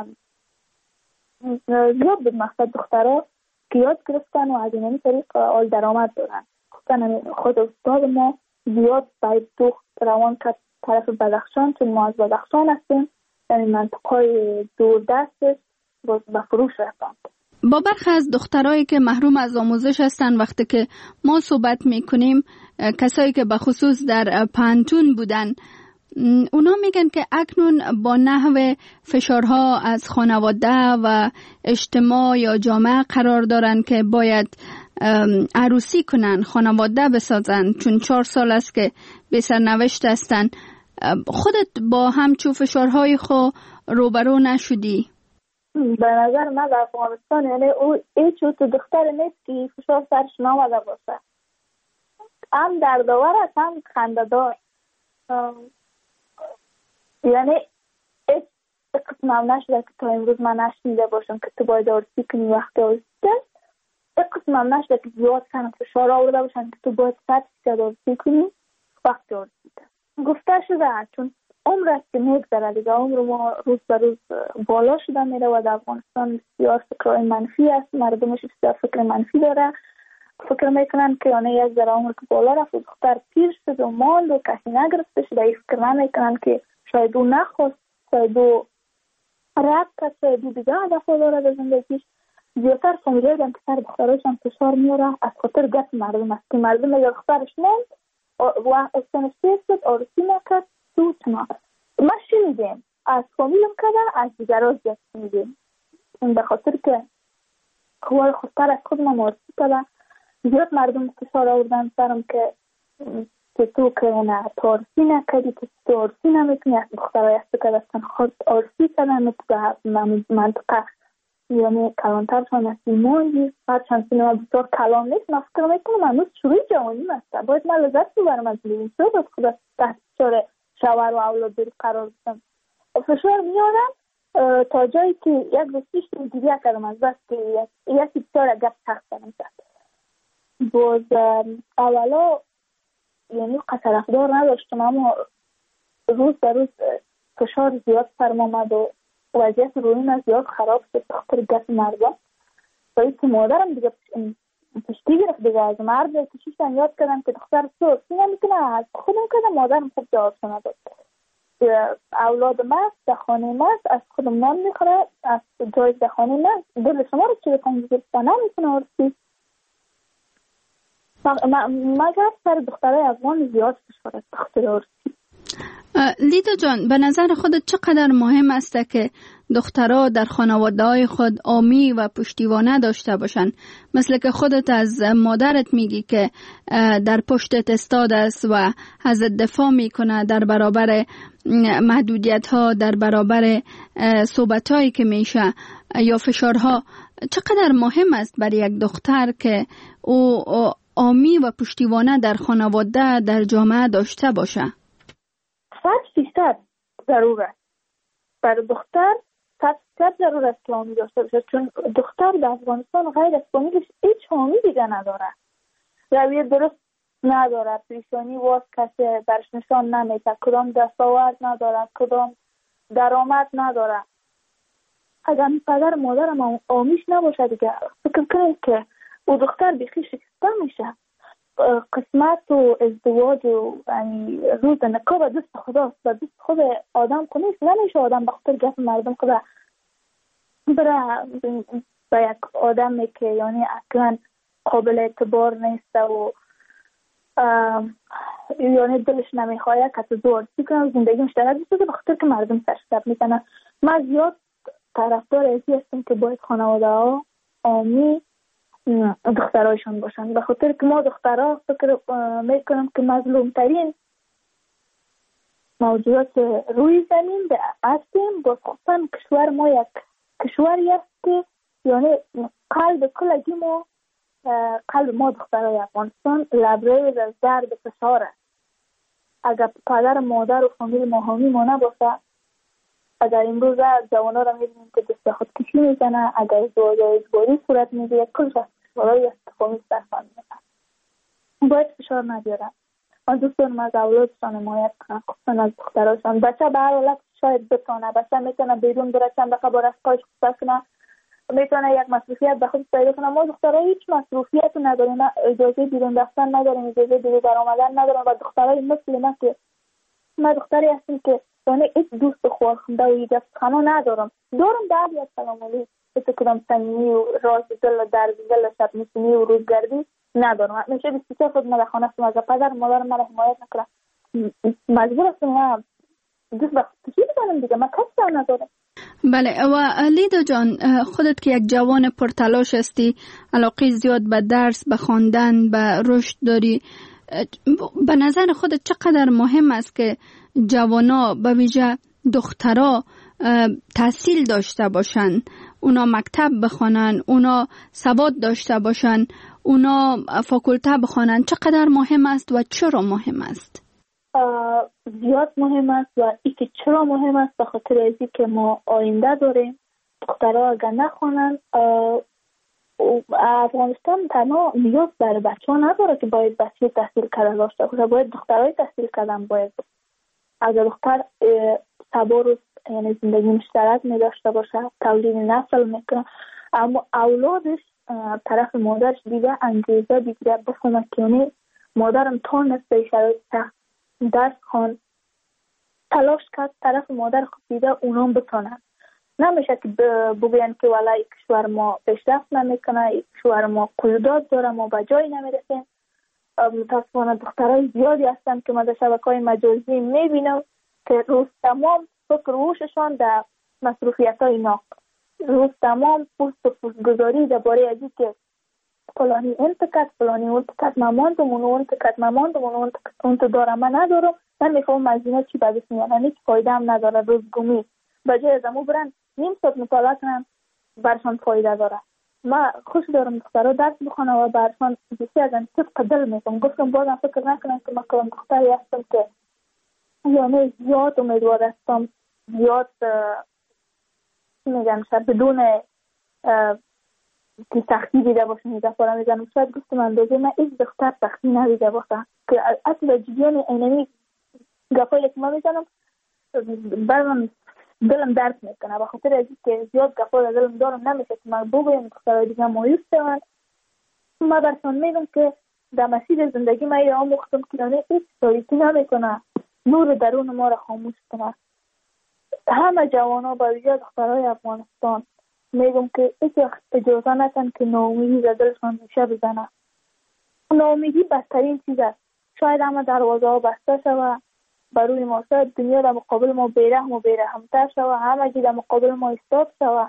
زیاد بود مقصد دخترها که یاد گرفتن و از این طریق آل درآمد دارن. خود استاد ما زیاد باید دوخت روان کرد طرف بدخشان، چون ما از بدخشان هستیم، یعنی منطقه دور دستش به فروش رفتند. با برخی از دخترایی که محروم از آموزش هستند وقتی که ما صحبت میکنیم، کسایی که به خصوص در پانتون بودن، اونا میگن که اکنون با نحو فشارها از خانواده و اجتماع یا جامعه قرار دارن که باید عروسی کنن، خانواده بسازن، چون 4 سال است که به سرنوشت هستن. خودت با همچو فشارهای خود روبرو نشدی؟ به نظر من در افغانستان یعنی او هیچ تو دختر نیست که فشار سرش نامده باشه، هم دردآور است هم خنده‌دار. یعنی هیچ قسم هم نشده که تا امروز من نشنیده باشم که تو باید عروسی کنی وقت عروسی است. یک قسم هم نشده که زیاد کنم فشار آورده باشن که تو باید 100% عروسی کنی وقت عروسی است. گفته شده چون عمر است که میگذره دیگه، عمر ما روز به روز بالا شده میره و در افغانستان بسیار فکرهای منفی است، مردمش بسیار فکر منفی داره، فکر میکنن که یعنی یک ذره عمر که بالا رفت دختر پیر شد و ماند و کسی نگرفته شده، این فکر نمیکنن که شاید او نخواست، شاید او رد کرد، شاید او دیگه هدفها داره به زندگیش. زیادتر فامیل‌ها هم که سر دختراشان فشار میاره از خاطر گپ مردم است که مردم اگر دخترش موند و سنش شد عروسی نکرد سوتنا. ما شنیدیم از فامیلم کده از دیگران زیاد شنیدیم، این به خاطر که خواه خودتر از خود ما عروسی کده. زیاد مردم فشار آوردن سرم که تو که نه تو عروسی نکردی، که تو عروسی نمیتونی، از دخترهای است که دستن خود عروسی کدن تو منطقه یعنی کلانترشان از ایمانی هرچند سینما بسیار کلان نیست. من فکر میکنم هنوز شروع جوانی است، باید من لذت ببرم از این شد از خود تحت فشار شوهر و اولاد داری قرار بستم. فشار میارم تا جایی که یک روزیش دیگه کردم از بس که یکی بسیار گپ تخت کنم کرد. باز اولا یعنی طرفدار نداشتم، اما روز به روز فشار زیاد سرم آمد و وضعیت روی من زیاد خراب شد بخاطر گپ مردم. باید که مادرم دیگه پشتی گرفت دیگه از مرد کشیشتن یاد کردم که دختر عروسی نمیکنه، از خودم کردم. مادرم خوب جواب نداد. اولاد مست در خانه مست از خودم نان میخوره، از جای در خانه مست دل شما رو چه بکنم دیگه نمیکنه عروسی. مگر سر دخترای افغان زیاد فشار است بخاطر عروسی. لیدا جان، به نظر خودت چقدر مهم است که دخترها در خانواده‌های خود عامی و پشتیبانه داشته باشن؟ مثل که خودت از مادرت میگی که در پشتت استاد است و ازت دفاع میکنه در برابر محدودیت‌ها، در برابر صحبت‌هایی که میشه یا فشارها. چقدر مهم است برای یک دختر که او عامی و پشتیبانه در خانواده، در جامعه داشته باشه؟ 100% ضرور است. برای دختر 100% ضرور است که حامی داشته باشه، چون دختر در افغانستان غیر از فامیلش هیچ حامی دیگه نداره. رویه درست نداره، پیشانی واس کسی برش نشان نمیده، کدام دستاورد نداره، کدام درآمد نداره. اگر پدر مادرم حامیش نباشه دیگه فکر کنید که او دختر بیخی شکسته میشه. قسمت و ازدواج و یعنی روز نکاح به دست خداست، به دست خود آدم کنیست. نمیشه آدم به خاطر گپ مردم خدا بره به یک آدمی که یعنی اصلا قابل اعتبار نیست و یعنی دلش نمیخواد که تو عروسی کنه و زندگی مشترک بسازه به خاطر که مردم سرش دب میزنن. من زیاد طرفدار ازی هستم که باید خانواده ها عامی دخترایشان باشن، به خاطر که ما دخترها فکر میکنم که مظلوم ترین موجودات روی زمین هستیم. با خصوصا کشور ما یک کشوری است که یعنی قلب کلگی ما، قلب ما دخترای افغانستان لبریز از درد فشار است. اگر پدر مادر و فامیل ما حامی ما نباشه، اگر امروز جوانا را می‌بینیم که دست خود کشی میزنه، اگر ازدواج اجباری صورت میگیره، کلش از بالای استخدامی سرخان میکنن. باید فشار نبیارن. من دوست دارم از اولادشان حمایت کنن، خصوصا از دختراشان. بچه به هر حالت شاید بتونه، بچه میتونه بیرون بره چند دقیقه با رفقاش خصوصا کنه، میتونه یک مصروفیت به خود پیدا کنه. ما دخترها هیچ مصروفیت نداریم، اجازه بیرون رفتن نداریم، اجازه بیرون برآمدن نداریم. و دخترای مثل من که من دختری هستم که یعنی هیچ دوست خورخنده و هیچ خانه ندارم. دارم بعد یک سلام علیکم کدام صمیمی و راز دل در دل شب نشینی و روزگردی ندارم. همیشه 24 خود من خانه هستم، از پدر مادر من حمایت نکنم، مجبور هستم دوست وقت چی بزنم دیگه، من کسی ندارم. بله. و لیدا جان، خودت که یک جوان پرتلاش هستی، علاقه زیاد به درس، به خواندن، به رشد داری، به نظر خودت چقدر مهم است که جوانا به ویژه دخترها تحصیل داشته باشن، اونا مکتب بخوانن، اونا سواد داشته باشن، اونا فاکولته بخوانن؟ چقدر مهم است و چرا مهم است؟ زیاد مهم است. و ای که چرا مهم است به خاطر ازی که ما آینده داریم. دخترها اگر نخوانن، افغانستان تنها نیاز برای بچه ها نداره که باید بچه تحصیل کرده داشته باشه، باید دخترای تحصیل کردن باید. اگر دختر صبر یعنی زندگی مشترک می داشته باشه، تولید نسل میکنه، اما اولادش طرف مادرش دیگه انگیزه بگیره بخونه که یعنی مادرم تا نسته شرایط سخت درس خوان تلاش کرد، طرف مادر خود دیده اونام بتونن. نمیشه که بگوین که والای کشور ما پیشرفت نمیکنه، کشور ما قیودات داره، ما به جایی نمیرسیم. متاسفانه دخترای زیادی هستن که من در شبکه‌های مجازی میبینم که روز تمام فکر روششان در مصروفیت‌های ناق، روز تمام پوست و پوستگذاری درباره از اینکه فلانی انتقاد فلانی انتقاد ماماندمون اون تو دارم من ندارم، من میخوام از اینا چی بدش میاد، هیچ فایده هم نداره. روزگمی بجای از امو برن نیم ساعت مطالعه کنن برشان فایده داره. من خوش دارم دخترها درس بخونن و برشان بسیار از صدق دل میکنم. گفتم بازم فکر نکنم که من کلام دختری هستم که یعنی زیاد امیدوار هستم، زیاد میگم شاید بدون که سختی دیده باشم میده پارا میزنم. شاید گفتم اندازه من ایک دختر سختی ندیده باشم که اصلا جدیان اینمی گفایی که من میزنم برم دلم درد میکنه به خاطر ازی که زیاد گفایی دلم دارم نمیشه که من بگویم دخترهای دیگه مایوس شدن. من برسان میگم که در مسیر زندگی من یا آموختم که یعنی هیچ تاریکی نمیکنه، نور درون ما را خاموش کنه. همه جوانا با ویژه دخترهای افغانستان میگم که هیچ اجازه نکن که ناامیدی در دلشان میشه بزنه. ناامیدی بدترین چیز است. شاید همه دروازه ها بسته شوه بروی ما، شاید دنیا در مقابل ما بیرحم و بیرحمتر شوه، همه چی در مقابل ما ایستاد شوه،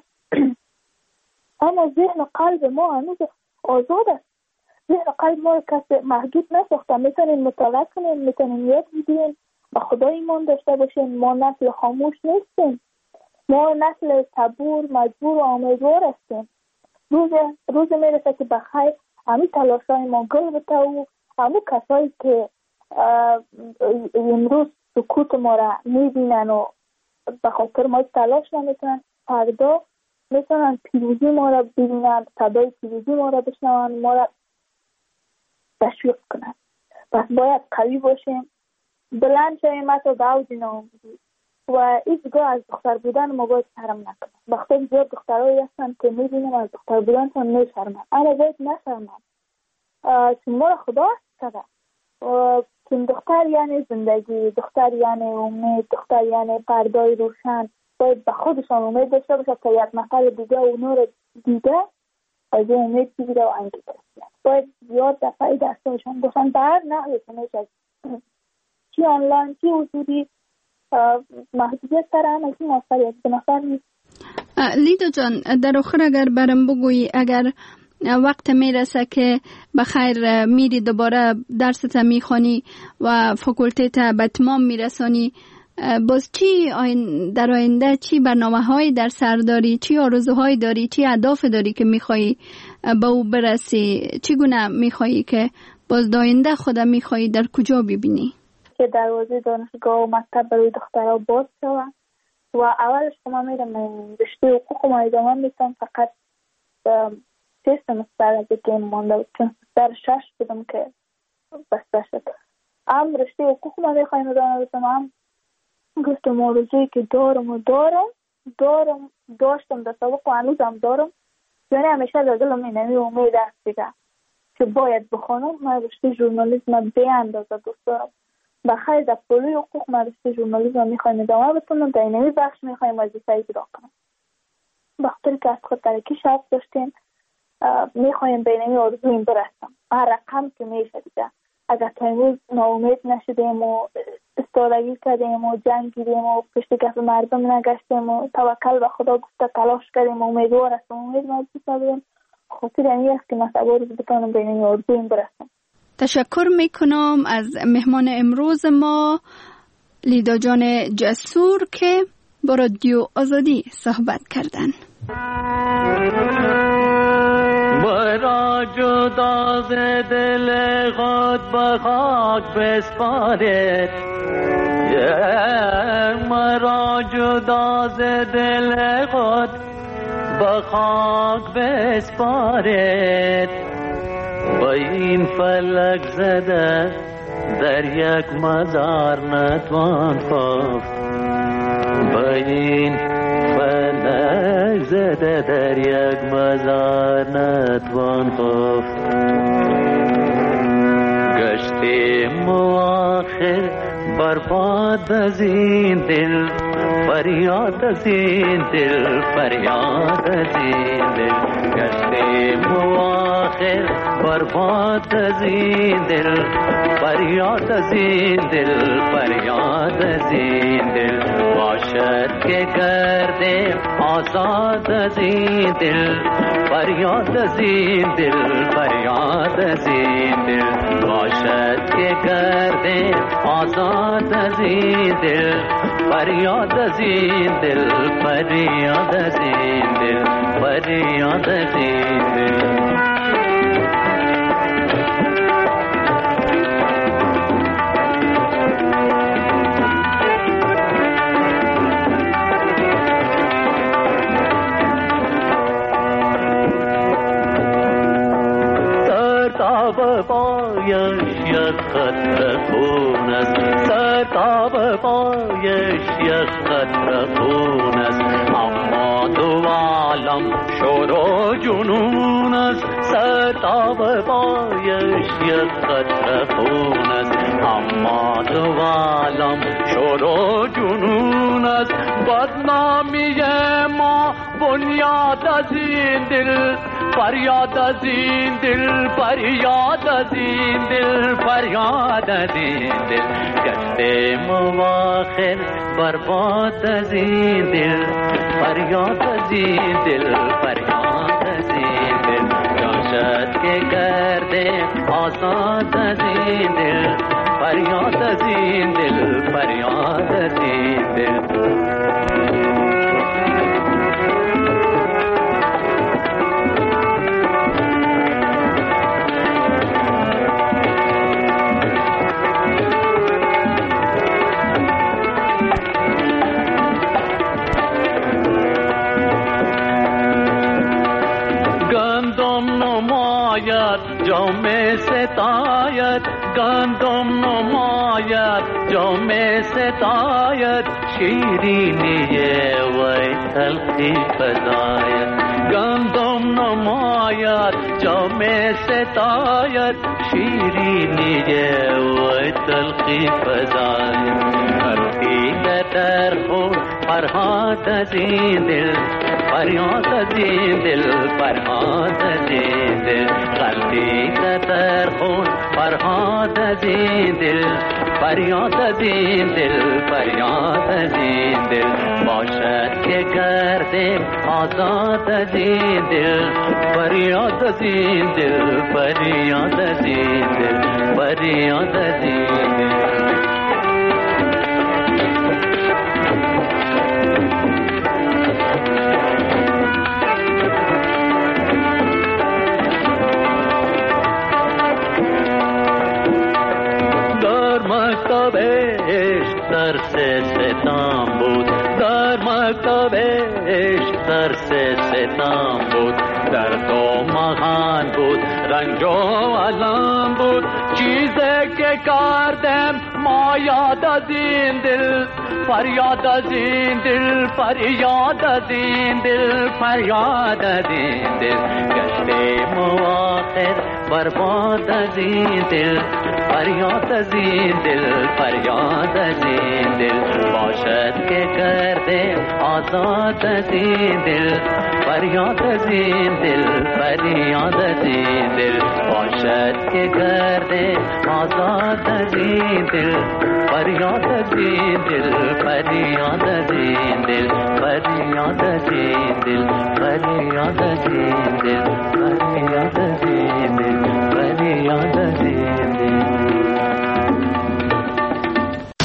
اما ذهن و قلب ما هنوز آزاد است. ذهن و قلب ما کسی محدود نساخته. میتونیم مطالعه کنیم، میتونیم یاد بگیریم، به خدا ایمان داشته باشیم. ما نسل خاموش نیستیم، ما نسل صبور، مجبور و امیدوار هستیم. روز میرسه که بخیر همین تلاشای ما گل بته و همون کسایی که امروز سکوت ما را میبینن و به خاطر ما تلاش نمیکنن، فردا میتونن پیروزی ما را ببینن، صدای پیروزی ما را بشنون، ما را تشویق کنن. پس باید قوی باشیم، بلند شویم حتی به اوج ناامیدی و هیچگاه از دختر بودن ما باید شرم نکنیم. بخاطر زیاد دخترهایی هستن که میبینیم از دختر بودنشان میشرمن، اما باید نشرمن چون ما را خدا کرده. چون دختر یعنی زندگی، دختر یعنی امید، دختر یعنی پردای روشن. باید به خودشان امید داشته باشه که یک نفر دیگه اونو رو دیده از اون امید بگیره و انگیزه. باید زیاد دفعی دستاشان باشن به هر نحوی که میشه، چی آنلاین چی حضوری، محدودیت سر هم از این موفریت به نفر نیست. لیدا جان، در آخر اگر برم بگویی، اگر وقت میرسه که بخیر میری دوباره درست میخوانی و فاکولته تا به اتمام میرسانی، باز چی در آینده چی برنامه های در سر داری، چی آرزوهایی داری، چی اهداف داری که میخوایی به او برسی؟ چگونه میخوایی که باز در آینده خودت میخوایی در کجا ببینی؟ که دروازه دانشگاه و مکتب برای دخترها باز شود و اولش که من میرم رشته حقوق ما ادامه میتونم، فقط 3 سمستر از که مانده بود، چون سمستر 6 بودم که بسته شد. رشته حقوق ما میخوایم ادامه بدم. هم گفتم آرزویی که داشتم در سابق و هنوزم دارم، یعنی همیشه در دلم اینمی امید است دیگه که باید بخونم. من رشته ژورنالیسم به اندازه دوست دارم. بخیر در پروژه حقوق من رشته ژورنالیسم میخوایم ادامه بدم، در اینمی بخش میخوایم وظیفه اجرا کنم. بخاطر که از خود ترکی شرط داشتیم میخوایم به اینمی آرزویم برسم هر رقم که میشه دیگه. اگر تا امروز ناامید نشدیم و استادگی کردیم و جنگیدیم و پشت کف مردم نگشتیم و توکل به خدا گفته تلاش کردیم و امیدوار هستم امید مجبور نداریم، خاطر اینی است که مثلا روز بتونم به این آرزویم برسم. تشکر میکنم از مهمان امروز ما لیدا جان جسور که با رادیو آزادی صحبت کردن. مرا جدا ز دل خود به خاک بسپارید، مرا جدا ز دل خود به خاک بسپارید، با این فلک زده در یک مزار نتوان خفت، با این فلک زده در یک مزار نتوان خفت. گشتیم آخر برباد از این دل، فریاد از این دل، فریاد از این دل. گشتیم آخر برباد از این دل، فریاد از این دل، فریاد از این دل. باشد که گردیم آزاد از این دل، فریاد از این دل، فریاد از این دل. باشد که گردیم آزاد از این دل، فریاد از این دل، فریاد از این دل، فریاد از این دل. پایش یک قطره خون است، سرتاب پایش یک قطره خون است، اما دو عالم شور و جنون است. سرتاب پایش یک قطره خون است، اما دو عالم شور و جنون است. بدنامی ما بنیاد از این دل، فریاد از این دل، فریاد از این دل، فریاد از این دل. گشتیم آخر برباد از این دل، فریاد از این دل، فریاد از این دل. جاشد که گردیم آزاد از این دل، فریاد از این دل، فریاد از این دل. جام ستایت، گندم نماید جام ستایت، شیرینی وی تلخی فزاید. گندم نماید جام ستایت، شیرینی وی تلخی فزاید. حقیقت در خود فرهاد از این دل، فریاد از این دل، فریاد از این دل. قلبی در خون فرهاد از این دل، فریاد از این دل، فریاد از این دل. باشد که گردیم آزاد از این دل، فریاد از این دل، فریاد از این دل، فریاد از این دل. مکتب عشق درس ستم بود، در مکتب عشق درس ستم بود. در دو ماه عالم بود چیزی که کردم ما یاد از این دل فریاد از این دل فریاد از این دل فریاد از این دل گشته مواخر برباد از این دل فریاد از این دل فریاد از این دل باشد که کرده آزاد از این دل فریاد از این دل فریاد از این دل باشد که کرده آزاد از این دل فریاد از این دل فریاد از این دل فریاد از این دل فریاد از این دل فریاد از این دل فریاد از این دل